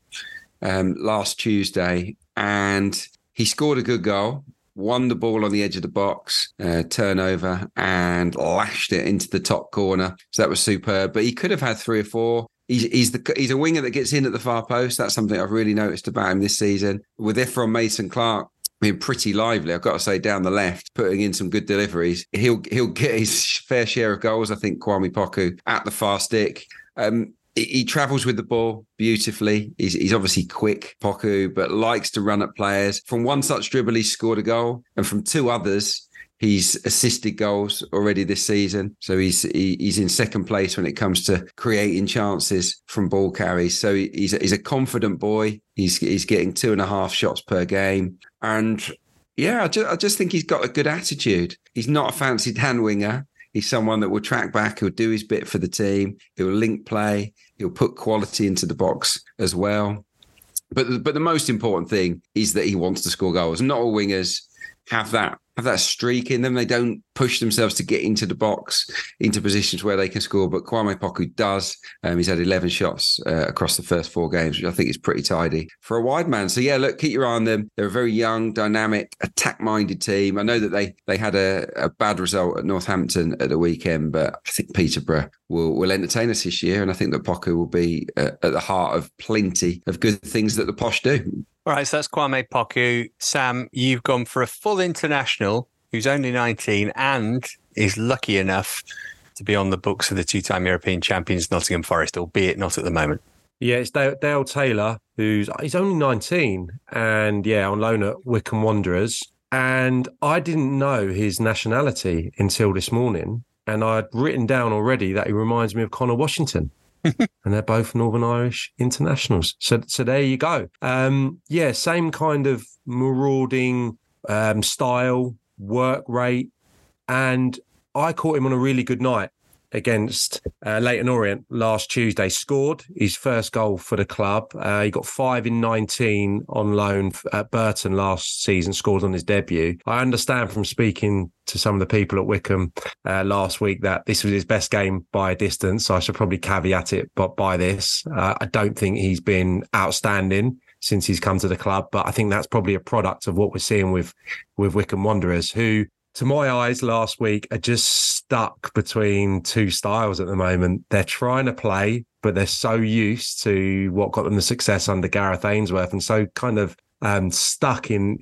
last Tuesday, and he scored a good goal, won the ball on the edge of the box, turnover, and lashed it into the top corner. So that was superb. But he could have had 3 or 4. He's a winger that gets in at the far post. That's something I've really noticed about him this season. With Ephron Mason-Clark being pretty lively, I've got to say, down the left, putting in some good deliveries. He'll get his fair share of goals, I think, Kwame Poku, at the far stick. He travels with the ball beautifully. He's obviously quick, Poku, but likes to run at players. From one such dribble, he scored a goal, and from 2 others, he's assisted goals already this season. So he's in second place when it comes to creating chances from ball carries. So he's a confident boy. He's getting 2.5 shots per game. And yeah, I just think he's got a good attitude. He's not a fancy Dan winger. He's someone that will track back. He'll do his bit for the team. He'll link play. He'll put quality into the box as well. But the most important thing is that he wants to score goals. Not all wingers have that streak in them. They don't push themselves to get into the box, into positions where they can score. But Kwame Poku does. He's had 11 shots across the first 4 games, which I think is pretty tidy for a wide man. So yeah, look, keep your eye on them. They're a very young, dynamic, attack-minded team. I know that they had a bad result at Northampton at the weekend, but I think Peterborough will entertain us this year. And I think that Poku will be at the heart of plenty of good things that the Posh do. All right, so that's Kwame Poku. Sam, you've gone for a full international who's only 19 and is lucky enough to be on the books of the 2-time European champions Nottingham Forest, albeit not at the moment. Yeah, it's Dale Taylor, he's only 19 and on loan at Wycombe Wanderers. And I didn't know his nationality until this morning. and I'd written down already that he reminds me of Connor Washington. And they're both Northern Irish internationals. So there you go. Same kind of marauding style, work rate. And I caught him on a really good night against Leyton Orient last Tuesday. Scored his first goal for the club. He got 5 in 19 on loan at Burton last season, scored on his debut. I understand from speaking to some of the people at Wycombe last week that this was his best game by a distance. So I should probably caveat it by this. I don't think he's been outstanding since he's come to the club, but I think that's probably a product of what we're seeing with Wycombe Wanderers, who, to my eyes, last week are just stuck between two styles at the moment. They're trying to play, but they're so used to what got them the success under Gareth Ainsworth, and so kind of stuck in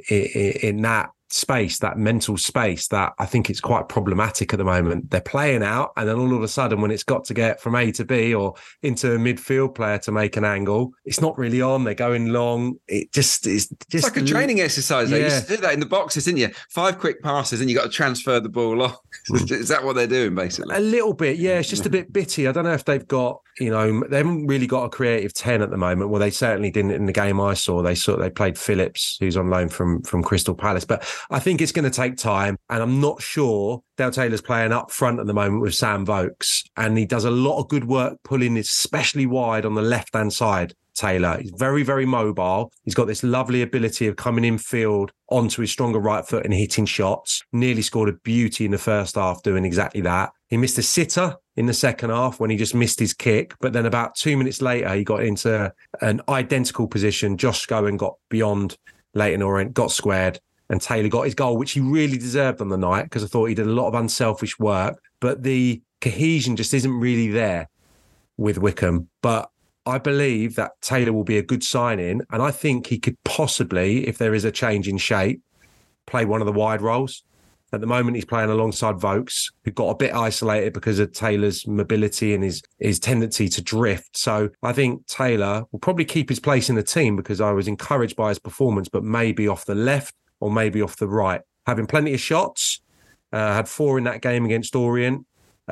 that space, that mental space, that I think it's quite problematic at the moment. They're playing out, and then all of a sudden, when it's got to get from A to B or into a midfield player to make an angle, it's not really on. They're going long. It's like a training exercise. They used to do that in the boxes, didn't you? 5 quick passes, and you got to transfer the ball off. Is that what they're doing, basically? A little bit, yeah. It's just a bit bitty. I don't know if they've got, they haven't really got a creative 10 at the moment. Well, they certainly didn't in the game I saw. They played Phillips, who's on loan from Crystal Palace. But I think it's going to take time, and I'm not sure. Dale Taylor's playing up front at the moment with Sam Vokes, and he does a lot of good work pulling, especially wide on the left-hand side. Taylor, he's very, very mobile. He's got this lovely ability of coming in field onto his stronger right foot and hitting shots. Nearly scored a beauty in the first half doing exactly that. He missed a sitter in the second half when he just missed his kick. But then about 2 minutes later, he got into an identical position. Josh Scowen got beyond Leyton Orient, got squared, and Taylor got his goal, which he really deserved on the night, because I thought he did a lot of unselfish work. But the cohesion just isn't really there with Wycombe. But I believe that Taylor will be a good sign-in, and I think he could possibly, if there is a change in shape, play one of the wide roles. At the moment, he's playing alongside Vokes, who got a bit isolated because of Taylor's mobility and his tendency to drift. So I think Taylor will probably keep his place in the team, because I was encouraged by his performance, but maybe off the left or maybe off the right. Having plenty of shots, had 4 in that game against Orient.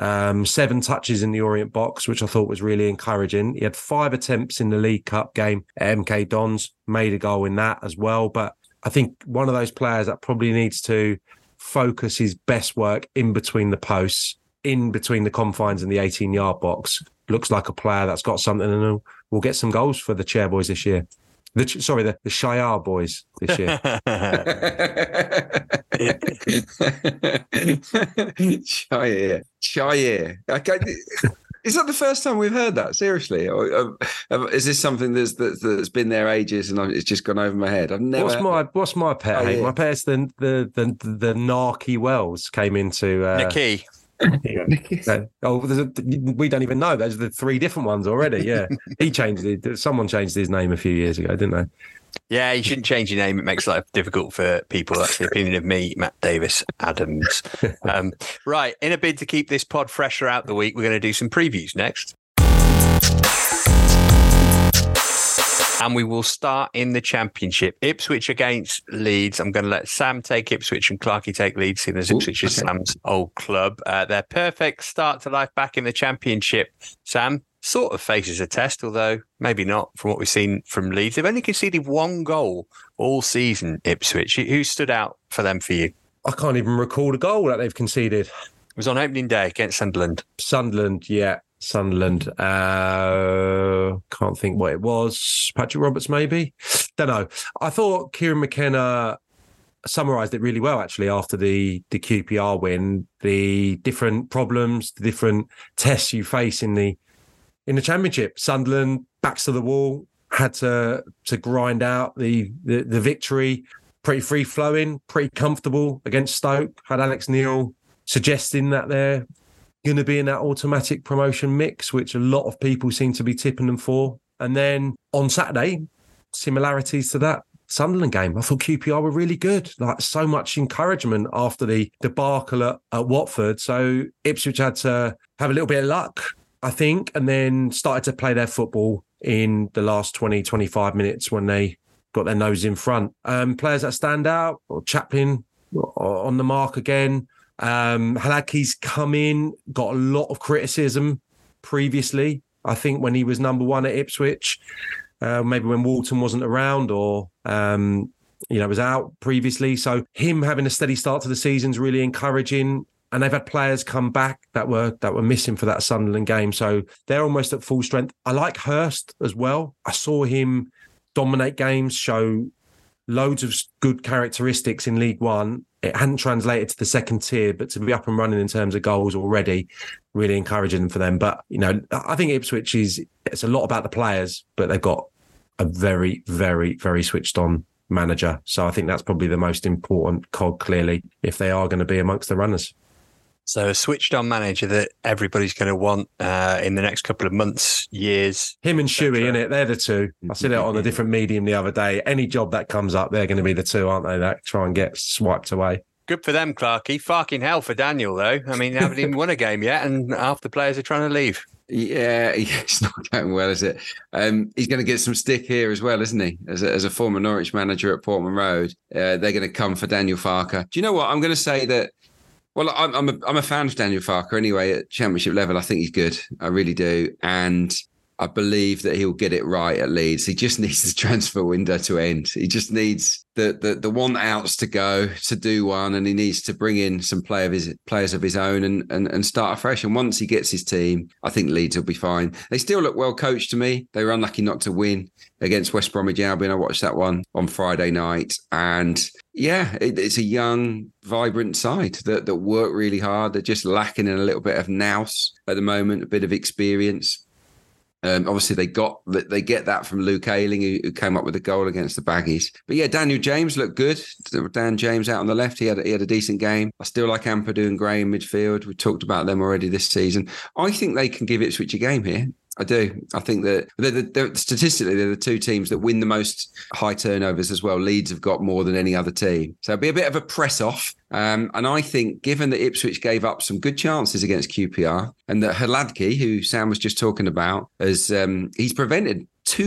7 touches in the Orient box, which I thought was really encouraging. He had 5 attempts in the League Cup game at MK Dons, made a goal in that as well. But I think one of those players that probably needs to focus his best work in between the posts, in between the confines and the 18-yard box. Looks like a player that's got something, and will get some goals for the Chairboys this year. The Shire boys this year. Shire. Okay. Is that the first time we've heard that? Seriously, or is this something that's been there ages and it's just gone over my head? I've never. What's my pet? Yeah. My pet's the Narky Wells came into Nikki. We don't even know. Those are the 3 different ones already. Yeah, someone changed his name a few years ago, didn't they? Yeah, you shouldn't change your name. It makes life difficult for people. That's the opinion of me, Matt Davis Adams. Right, in a bid to keep this pod fresher out the week, we're going to do some previews next. And we will start in the Championship. Ipswich against Leeds. I'm going to let Sam take Ipswich and Clarkey take Leeds, seeing as Ipswich is Sam's old club. Their perfect start to life back in the Championship. Sam sort of faces a test, although maybe not from what we've seen from Leeds. They've only conceded 1 goal all season, Ipswich. Who stood out for them for you? I can't even recall the goal that they've conceded. It was on opening day against Sunderland. Sunderland. Can't think what it was. Patrick Roberts, maybe? Don't know. I thought Kieran McKenna summarised it really well, actually, after the QPR win. The different problems, the different tests you face in the Championship. Sunderland, backs to the wall, had to grind out the victory. Pretty free-flowing, pretty comfortable against Stoke. Had Alex Neil suggesting that they're going to be in that automatic promotion mix, which a lot of people seem to be tipping them for. And then on Saturday, similarities to that Sunderland game. I thought QPR were really good. Like, so much encouragement after the debacle at Watford. So Ipswich had to have a little bit of luck, I think, and then started to play their football in the last 20, 25 minutes when they got their nose in front. Players that stand out, or Chaplin on the mark again. Hladky's come in, got a lot of criticism previously. I think when he was number one at Ipswich, maybe when Walton wasn't around or was out previously. So him having a steady start to the season is really encouraging. And they've had players come back that were missing for that Sunderland game. So they're almost at full strength. I like Hurst as well. I saw him dominate games, show loads of good characteristics in League One. It hadn't translated to the second tier, but to be up and running in terms of goals already, really encouraging for them. But, I think Ipswich it's a lot about the players, but they've got a very, very, very switched on manager. So I think that's probably the most important cog, clearly, if they are going to be amongst the runners. So a switched on manager that everybody's going to want in the next couple of months, years. Him and Shuey, innit? They're the two. I said it on a different medium the other day. Any job that comes up, they're going to be the two, aren't they, that try and get swiped away. Good for them, Clarkey. Fucking hell for Daniel, though. I mean, they haven't even won a game yet, and half the players are trying to leave. Yeah, it's not going well, is it? He's going to get some stick here as well, isn't he? As a former Norwich manager at Portman Road, they're going to come for Daniel Farke. Do you know what? I'm going to say that. Well, I'm a fan of Daniel Farke anyway at Championship level. I think he's good. I really do. And I believe that he'll get it right at Leeds. He just needs the transfer window to end. He just needs the want outs to go, to do one, and he needs to bring in some players of his own and start afresh. And once he gets his team, I think Leeds will be fine. They still look well coached to me. They were unlucky not to win against West Bromwich Albion. I watched that one on Friday night. And yeah, it's a young, vibrant side that work really hard. They're just lacking in a little bit of nous at the moment, a bit of experience. Obviously, they get that from Luke Ayling, who came up with a goal against the Baggies. But yeah, Daniel James looked good. Dan James out on the left, he had a decent game. I still like Ampadu and Gray in midfield. We talked about them already this season. I think they can give Ipswich a game here. I do. I think that they're statistically, they're the two teams that win the most high turnovers as well. Leeds have got more than any other team. So it'll be a bit of a press off. And I think given that Ipswich gave up some good chances against QPR and that Hladky, who Sam was just talking about, he's prevented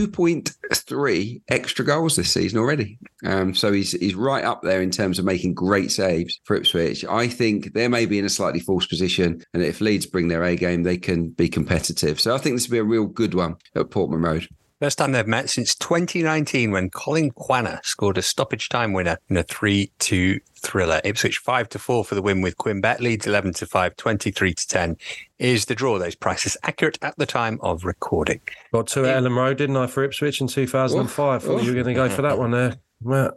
2.3 extra goals this season already. So he's right up there in terms of making great saves for Ipswich. I think they may be in a slightly false position, and if Leeds bring their A game, they can be competitive. So I think this will be a real good one at Portman Road. First time they've met since 2019 when Colin Quanah scored a stoppage time winner in a 3-2 thriller. Ipswich 5-4 for the win with QuimBet. Leeds 11-5, 23-10 is the draw. Those prices accurate at the time of recording. Got two at Ellen Road, didn't I, for Ipswich in 2005? Thought you were going to go for that one there. Well,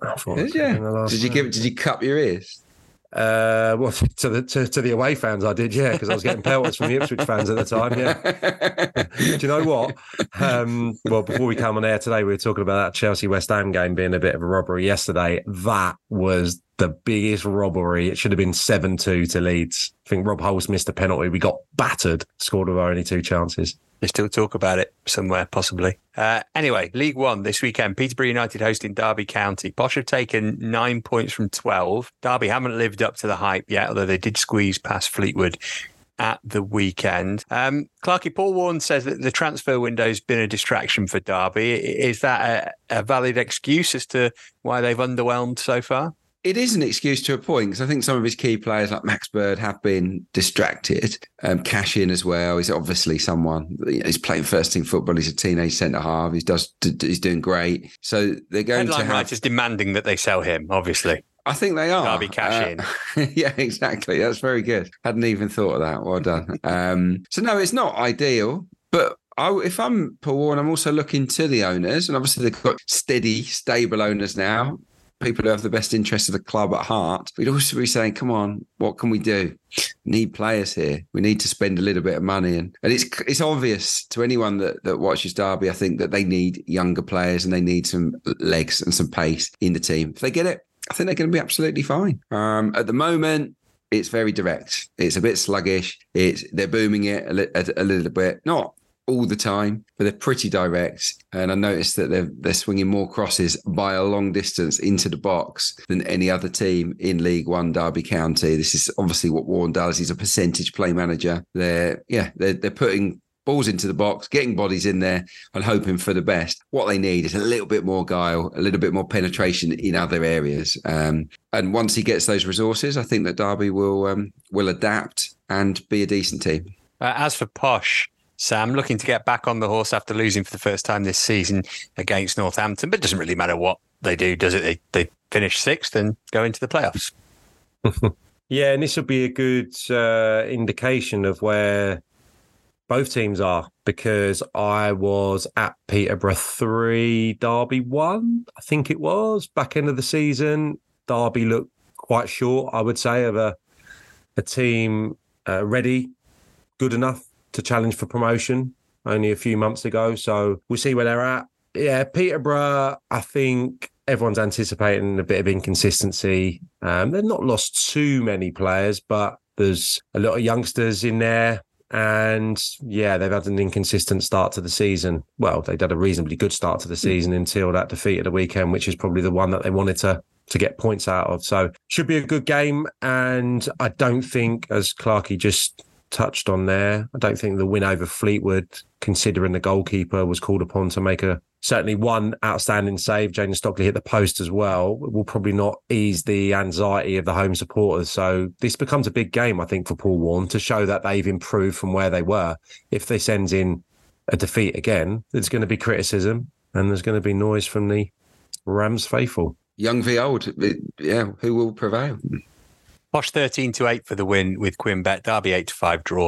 Did you cup your ears? Well, to the away fans, I did, yeah, because I was getting pelters from the Ipswich fans at the time. Yeah. Do you know what? Well, before we come on air today, we were talking about that Chelsea West Ham game being a bit of a robbery yesterday. That was the biggest robbery. It should have been 7-2 to Leeds. I think Rob Hulse missed a penalty. We got battered, scored with our only two chances. They still talk about it somewhere, possibly. Anyway, League One this weekend. Peterborough United hosting Derby County. Posh have taken 9 points from 12. Derby haven't lived up to the hype yet, although they did squeeze past Fleetwood at the weekend. Clarkey, Paul Warne says that the transfer window has been a distraction for Derby. Is that a valid excuse as to why they've underwhelmed so far? It is an excuse to a point, because I think some of his key players like Max Bird have been distracted. Cash in as well. He's obviously someone, he's playing first team football. He's a teenage centre half. He's doing great. So they're going Headline writers demanding that they sell him, obviously. I think they are. Derby cash in. Yeah, exactly. That's very good. Hadn't even thought of that. Well done. So no, it's not ideal, but if I'm Paul Warne, I'm also looking to the owners, and obviously they've got steady, stable owners now. People who have the best interest of the club at heart. We'd also be saying, come on, what can we do? We need players here. We need to spend a little bit of money. And it's obvious to anyone that watches Derby, I think, that they need younger players and they need some legs and some pace in the team. If they get it, I think they're going to be absolutely fine. At the moment, it's very direct. It's a bit sluggish. They're booming it a little bit. Not all the time, but they're pretty direct. And I noticed that they're swinging more crosses by a long distance into the box than any other team in League One, Derby County. This is obviously what Warne does. He's a percentage play manager. They're putting balls into the box, getting bodies in there and hoping for the best. What they need is a little bit more guile, a little bit more penetration in other areas. And once he gets those resources, I think that Derby will adapt and be a decent team. As for Posh, Sam, looking to get back on the horse after losing for the first time this season against Northampton, but it doesn't really matter what they do, does it? They finish 6th and go into the playoffs. Yeah, and this will be a good indication of where both teams are, because I was at Peterborough 3, Derby 1, I think it was, back end of the season. Derby looked quite short, I would say, of a team ready, good enough to challenge for promotion only a few months ago. So we'll see where they're at. Yeah, Peterborough, I think everyone's anticipating a bit of inconsistency. They've not lost too many players, but there's a lot of youngsters in there. And yeah, they've had an inconsistent start to the season. Well, they'd had a reasonably good start to the season until that defeat at the weekend, which is probably the one that they wanted to get points out of. So should be a good game. And I don't think, as Clarkey just touched on there, I don't think the win over Fleetwood, considering the goalkeeper was called upon to make certainly one outstanding save, Jayden Stockley hit the post as well, will probably not ease the anxiety of the home supporters. So this becomes a big game, I think, for Paul Warne to show that they've improved from where they were. If this ends in a defeat again, there's going to be criticism and there's going to be noise from the Rams faithful. Young v old, yeah, who will prevail? Posh 13-8 for the win with Quimbec. Derby 8-5 draw.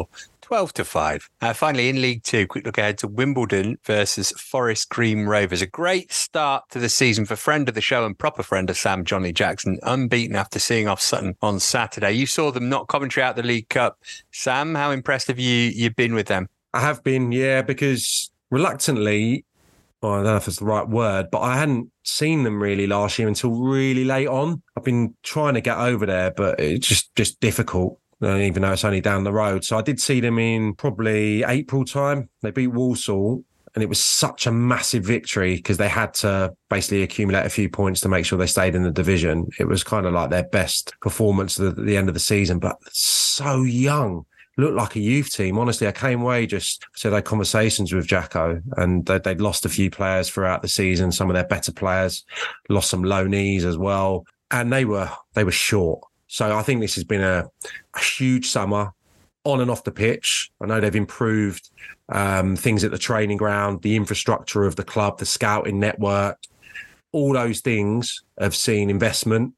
12-5. Finally, in League Two, quick look ahead to Wimbledon versus Forest Green Rovers. A great start to the season for friend of the show and proper friend of Sam, Johnny Jackson, unbeaten after seeing off Sutton on Saturday. You saw them knock Coventry out the League Cup. Sam, how impressed have you been with them? I have been, yeah, because reluctantly, well, I don't know if it's the right word, but I hadn't seen them really last year until really late on. I've been trying to get over there, but it's just difficult. Even though it's only down the road. So I did see them in probably April time. They beat Walsall and it was such a massive victory because they had to basically accumulate a few points to make sure they stayed in the division. It was kind of like their best performance at the end of the season, but so young. Looked like a youth team. Honestly, I came away just said I had conversations with Jacko and they'd lost a few players throughout the season. Some of their better players lost some low knees as well. And they were short. So I think this has been a huge summer on and off the pitch. I know they've improved things at the training ground, the infrastructure of the club, the scouting network, all those things have seen investment.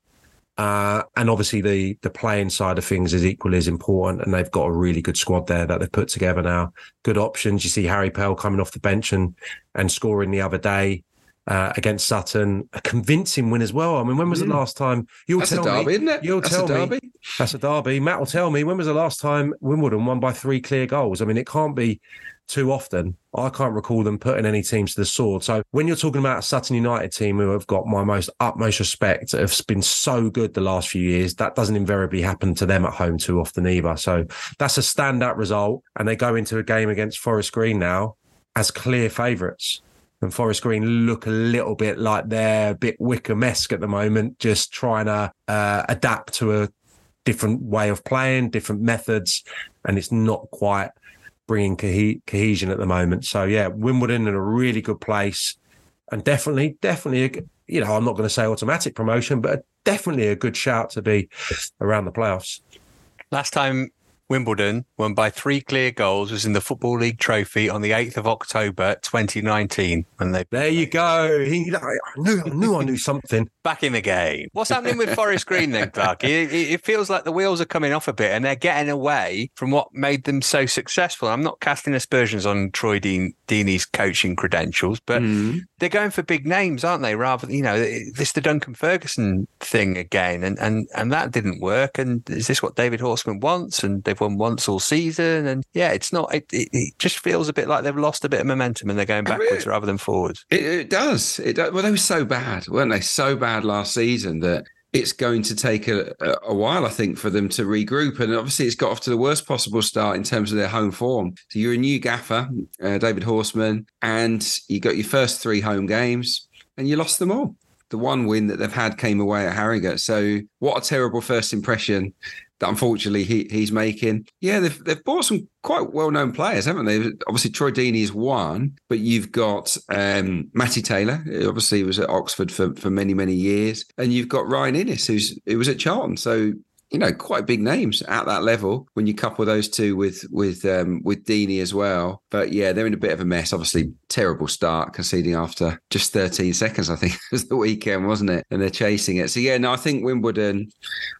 And obviously the playing side of things is equally as important. And they've got a really good squad there that they've put together now. Good options. You see Harry Pell coming off the bench and scoring the other day. Against Sutton, a convincing win as well. I mean, when was the last time? That's a derby, isn't it? You'll tell me. That's a derby. Matt will tell me, when was the last time Wimbledon won by 3 clear goals? I mean, it can't be too often. I can't recall them putting any teams to the sword. So when you're talking about a Sutton United team who have got my utmost respect, have been so good the last few years, that doesn't invariably happen to them at home too often either. So that's a standout result. And they go into a game against Forest Green now as clear favourites. And Forest Green look a little bit like they're a bit Wickham-esque at the moment, just trying to adapt to a different way of playing, different methods, and it's not quite bringing cohesion at the moment. So, yeah, Wimbledon in a really good place and definitely, I'm not going to say automatic promotion, but definitely a good shout to be around the playoffs. Last time Wimbledon won by 3 clear goals was in the Football League Trophy on the 8th of October 2019. There you go. I knew something. Back in the game. What's happening with Forest Green then, Clark? It feels like the wheels are coming off a bit and they're getting away from what made them so successful. I'm not casting aspersions on Troy Deeney's coaching credentials, but they're going for big names, aren't they? Rather, this the Duncan Ferguson thing again, and that didn't work. And is this what David Horseman wants? And they've won once all season, and yeah, it's not. It just feels a bit like they've lost a bit of momentum and they're going backwards rather than forwards. It does. Well, they were so bad, weren't they? So bad last season that it's going to take a while, I think, for them to regroup. And obviously, it's got off to the worst possible start in terms of their home form. So you're a new gaffer, David Horseman, and you got your first 3 home games, and you lost them all. The one win that they've had came away at Harrogate. So what a terrible first impression that unfortunately he's making. Yeah, they've bought some quite well-known players, haven't they? Obviously, Troy Deeney is one, but you've got Matty Taylor, who obviously was at Oxford for many, many years, and you've got Ryan Inniss, who was at Charlton. So, quite big names at that level when you couple those two with Deeney as well. But yeah, they're in a bit of a mess. Obviously, terrible start, conceding after just 13 seconds, I think it was the weekend, wasn't it? And they're chasing it. So yeah, no, I think Wimbledon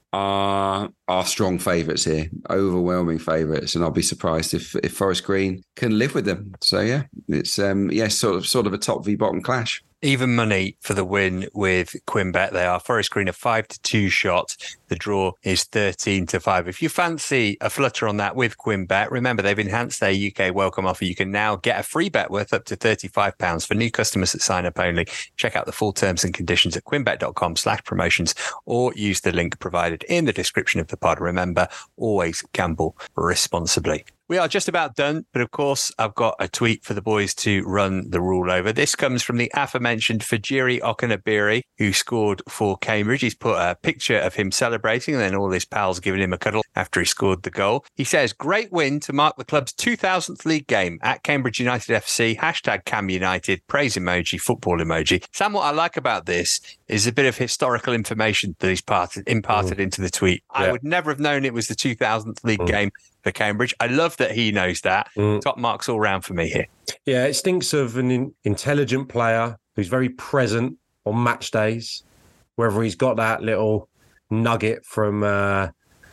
are strong favourites here, overwhelming favourites, and I'll be surprised if Forest Green can live with them. So yeah, it's sort of a top v bottom clash. Even money for the win with Quinbet. They are Forest Green a 5-2 shot. The draw is 13-5. If you fancy a flutter on that with Quinbet, remember they've enhanced their UK welcome offer. You can now get a free bet worth up to £35 for new customers that sign up only. Check out the full terms and conditions at quinbet.com/promotions or use the link provided in the description of the pod. Remember, always gamble responsibly. We are just about done, but of course, I've got a tweet for the boys to run the rule over. This comes from the aforementioned Fajiri Okunabiri, who scored for Cambridge. He's put a picture of him celebrating and then all his pals giving him a cuddle after he scored the goal. He says, great win to mark the club's 2000th league game at Cambridge United FC, #Cam United, praise emoji, football emoji. Sam, what I like about this is a bit of historical information that he's imparted into the tweet. Yeah. I would never have known it was the 2000th league game for Cambridge. I love that he knows that. Top marks all round for me here. Yeah, it stinks of an intelligent player who's very present on match days, whether he's got that little nugget from a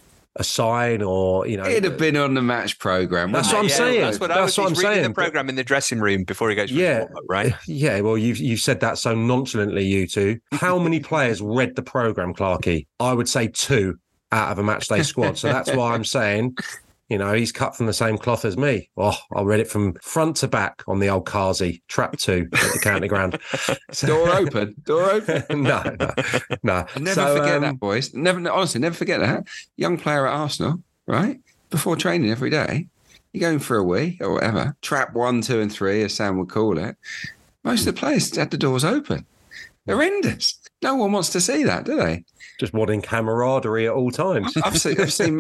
sign or, It'd have been on the match programme. That's what I'm saying. That's what I'm saying. The programme in the dressing room before he goes for the warm-up, right? Yeah, well, you said that so nonchalantly, you two. How many players read the programme, Clarkey? I would say 2 out of a match day squad. So that's why I'm saying... he's cut from the same cloth as me. Oh, I read it from front to back on the old Kazi, trap 2 at the county ground. Door open. No. Never forget that, boys. Honestly, never forget that. Young player at Arsenal, right? Before training every day, you're going for a wee or whatever. Trap 1, 2, and 3, as Sam would call it. Most of the players had the doors open. Horrendous. No one wants to see that, do they? Just wanting camaraderie at all times. I've seen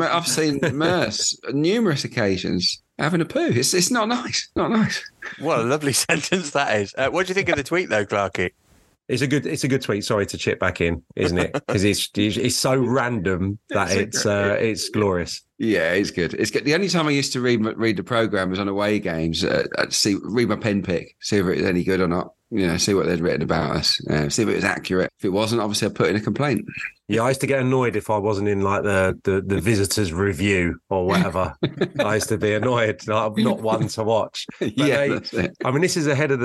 Merce on numerous occasions having a poo. It's not nice. Not nice. What a lovely sentence that is. What do you think of the tweet though, Clarky? It's a good tweet. Sorry to chip back in, isn't it? Because it's so random that it's glorious. Yeah, it's good. It's good. The only time I used to read the programme was on away games. Read my pen pick, see if it was any good or not. See what they'd written about us. See if it was accurate. If it wasn't, obviously I'd put in a complaint. Yeah, I used to get annoyed if I wasn't in like the visitors review or whatever. I used to be annoyed. I'm not one to watch. But that's it. I mean, this is ahead of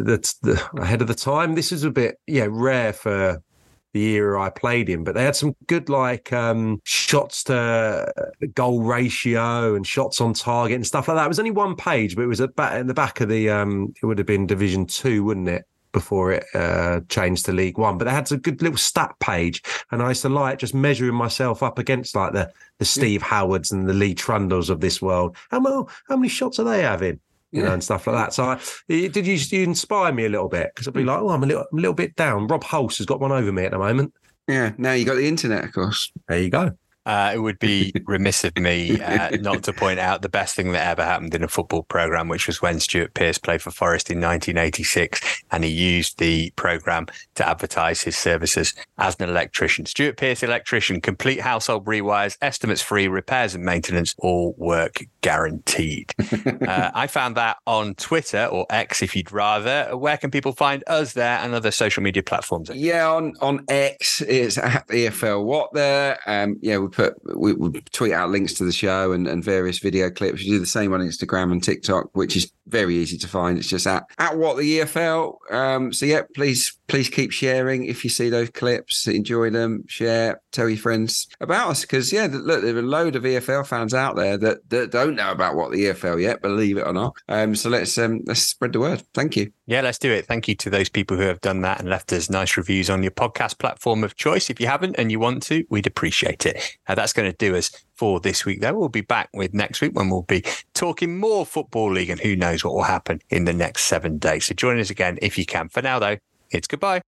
the time. This is a bit rare for the era I played in, but they had some good shots to goal ratio and shots on target and stuff like that. It was only one page, but it was in the back of the it would have been Division 2, wouldn't it, before it changed to League 1. But they had a good little stat page, and I used to like just measuring myself up against like the Steve Howards and the Lee Trundles of this world. How many shots are they having? And stuff like that. So you inspire me a little bit, because I'd be like, I'm a little bit down. Rob Hulse has got one over me at the moment. Yeah, now you got the internet, of course. There you go. It would be remiss of me not to point out the best thing that ever happened in a football programme, which was when Stuart Pearce played for Forest in 1986, and he used the programme to advertise his services as an electrician. Stuart Pearce Electrician, complete household rewires, estimates free, repairs and maintenance, all work guaranteed. I found that on Twitter, or X if you'd rather. Where can people find us there and other social media platforms? Yeah, on X, it's at EFL What there. We tweet out links to the show and various video clips. We do the same on Instagram and TikTok, which is very easy to find. It's just at What the EFL. So yeah, please keep sharing if you see those clips. Enjoy them, share, tell your friends about us, because look, there are a load of EFL fans out there that don't know about What the EFL yet, believe it or not. So let's spread the word. Thank you. Yeah, let's do it. Thank you to those people who have done that and left us nice reviews on your podcast platform of choice. If you haven't and you want to, we'd appreciate it. That's going to do us for this week, though. We'll be back with next week when we'll be talking more Football League, and who knows what will happen in the next 7 days. So join us again if you can. For now, though, it's goodbye.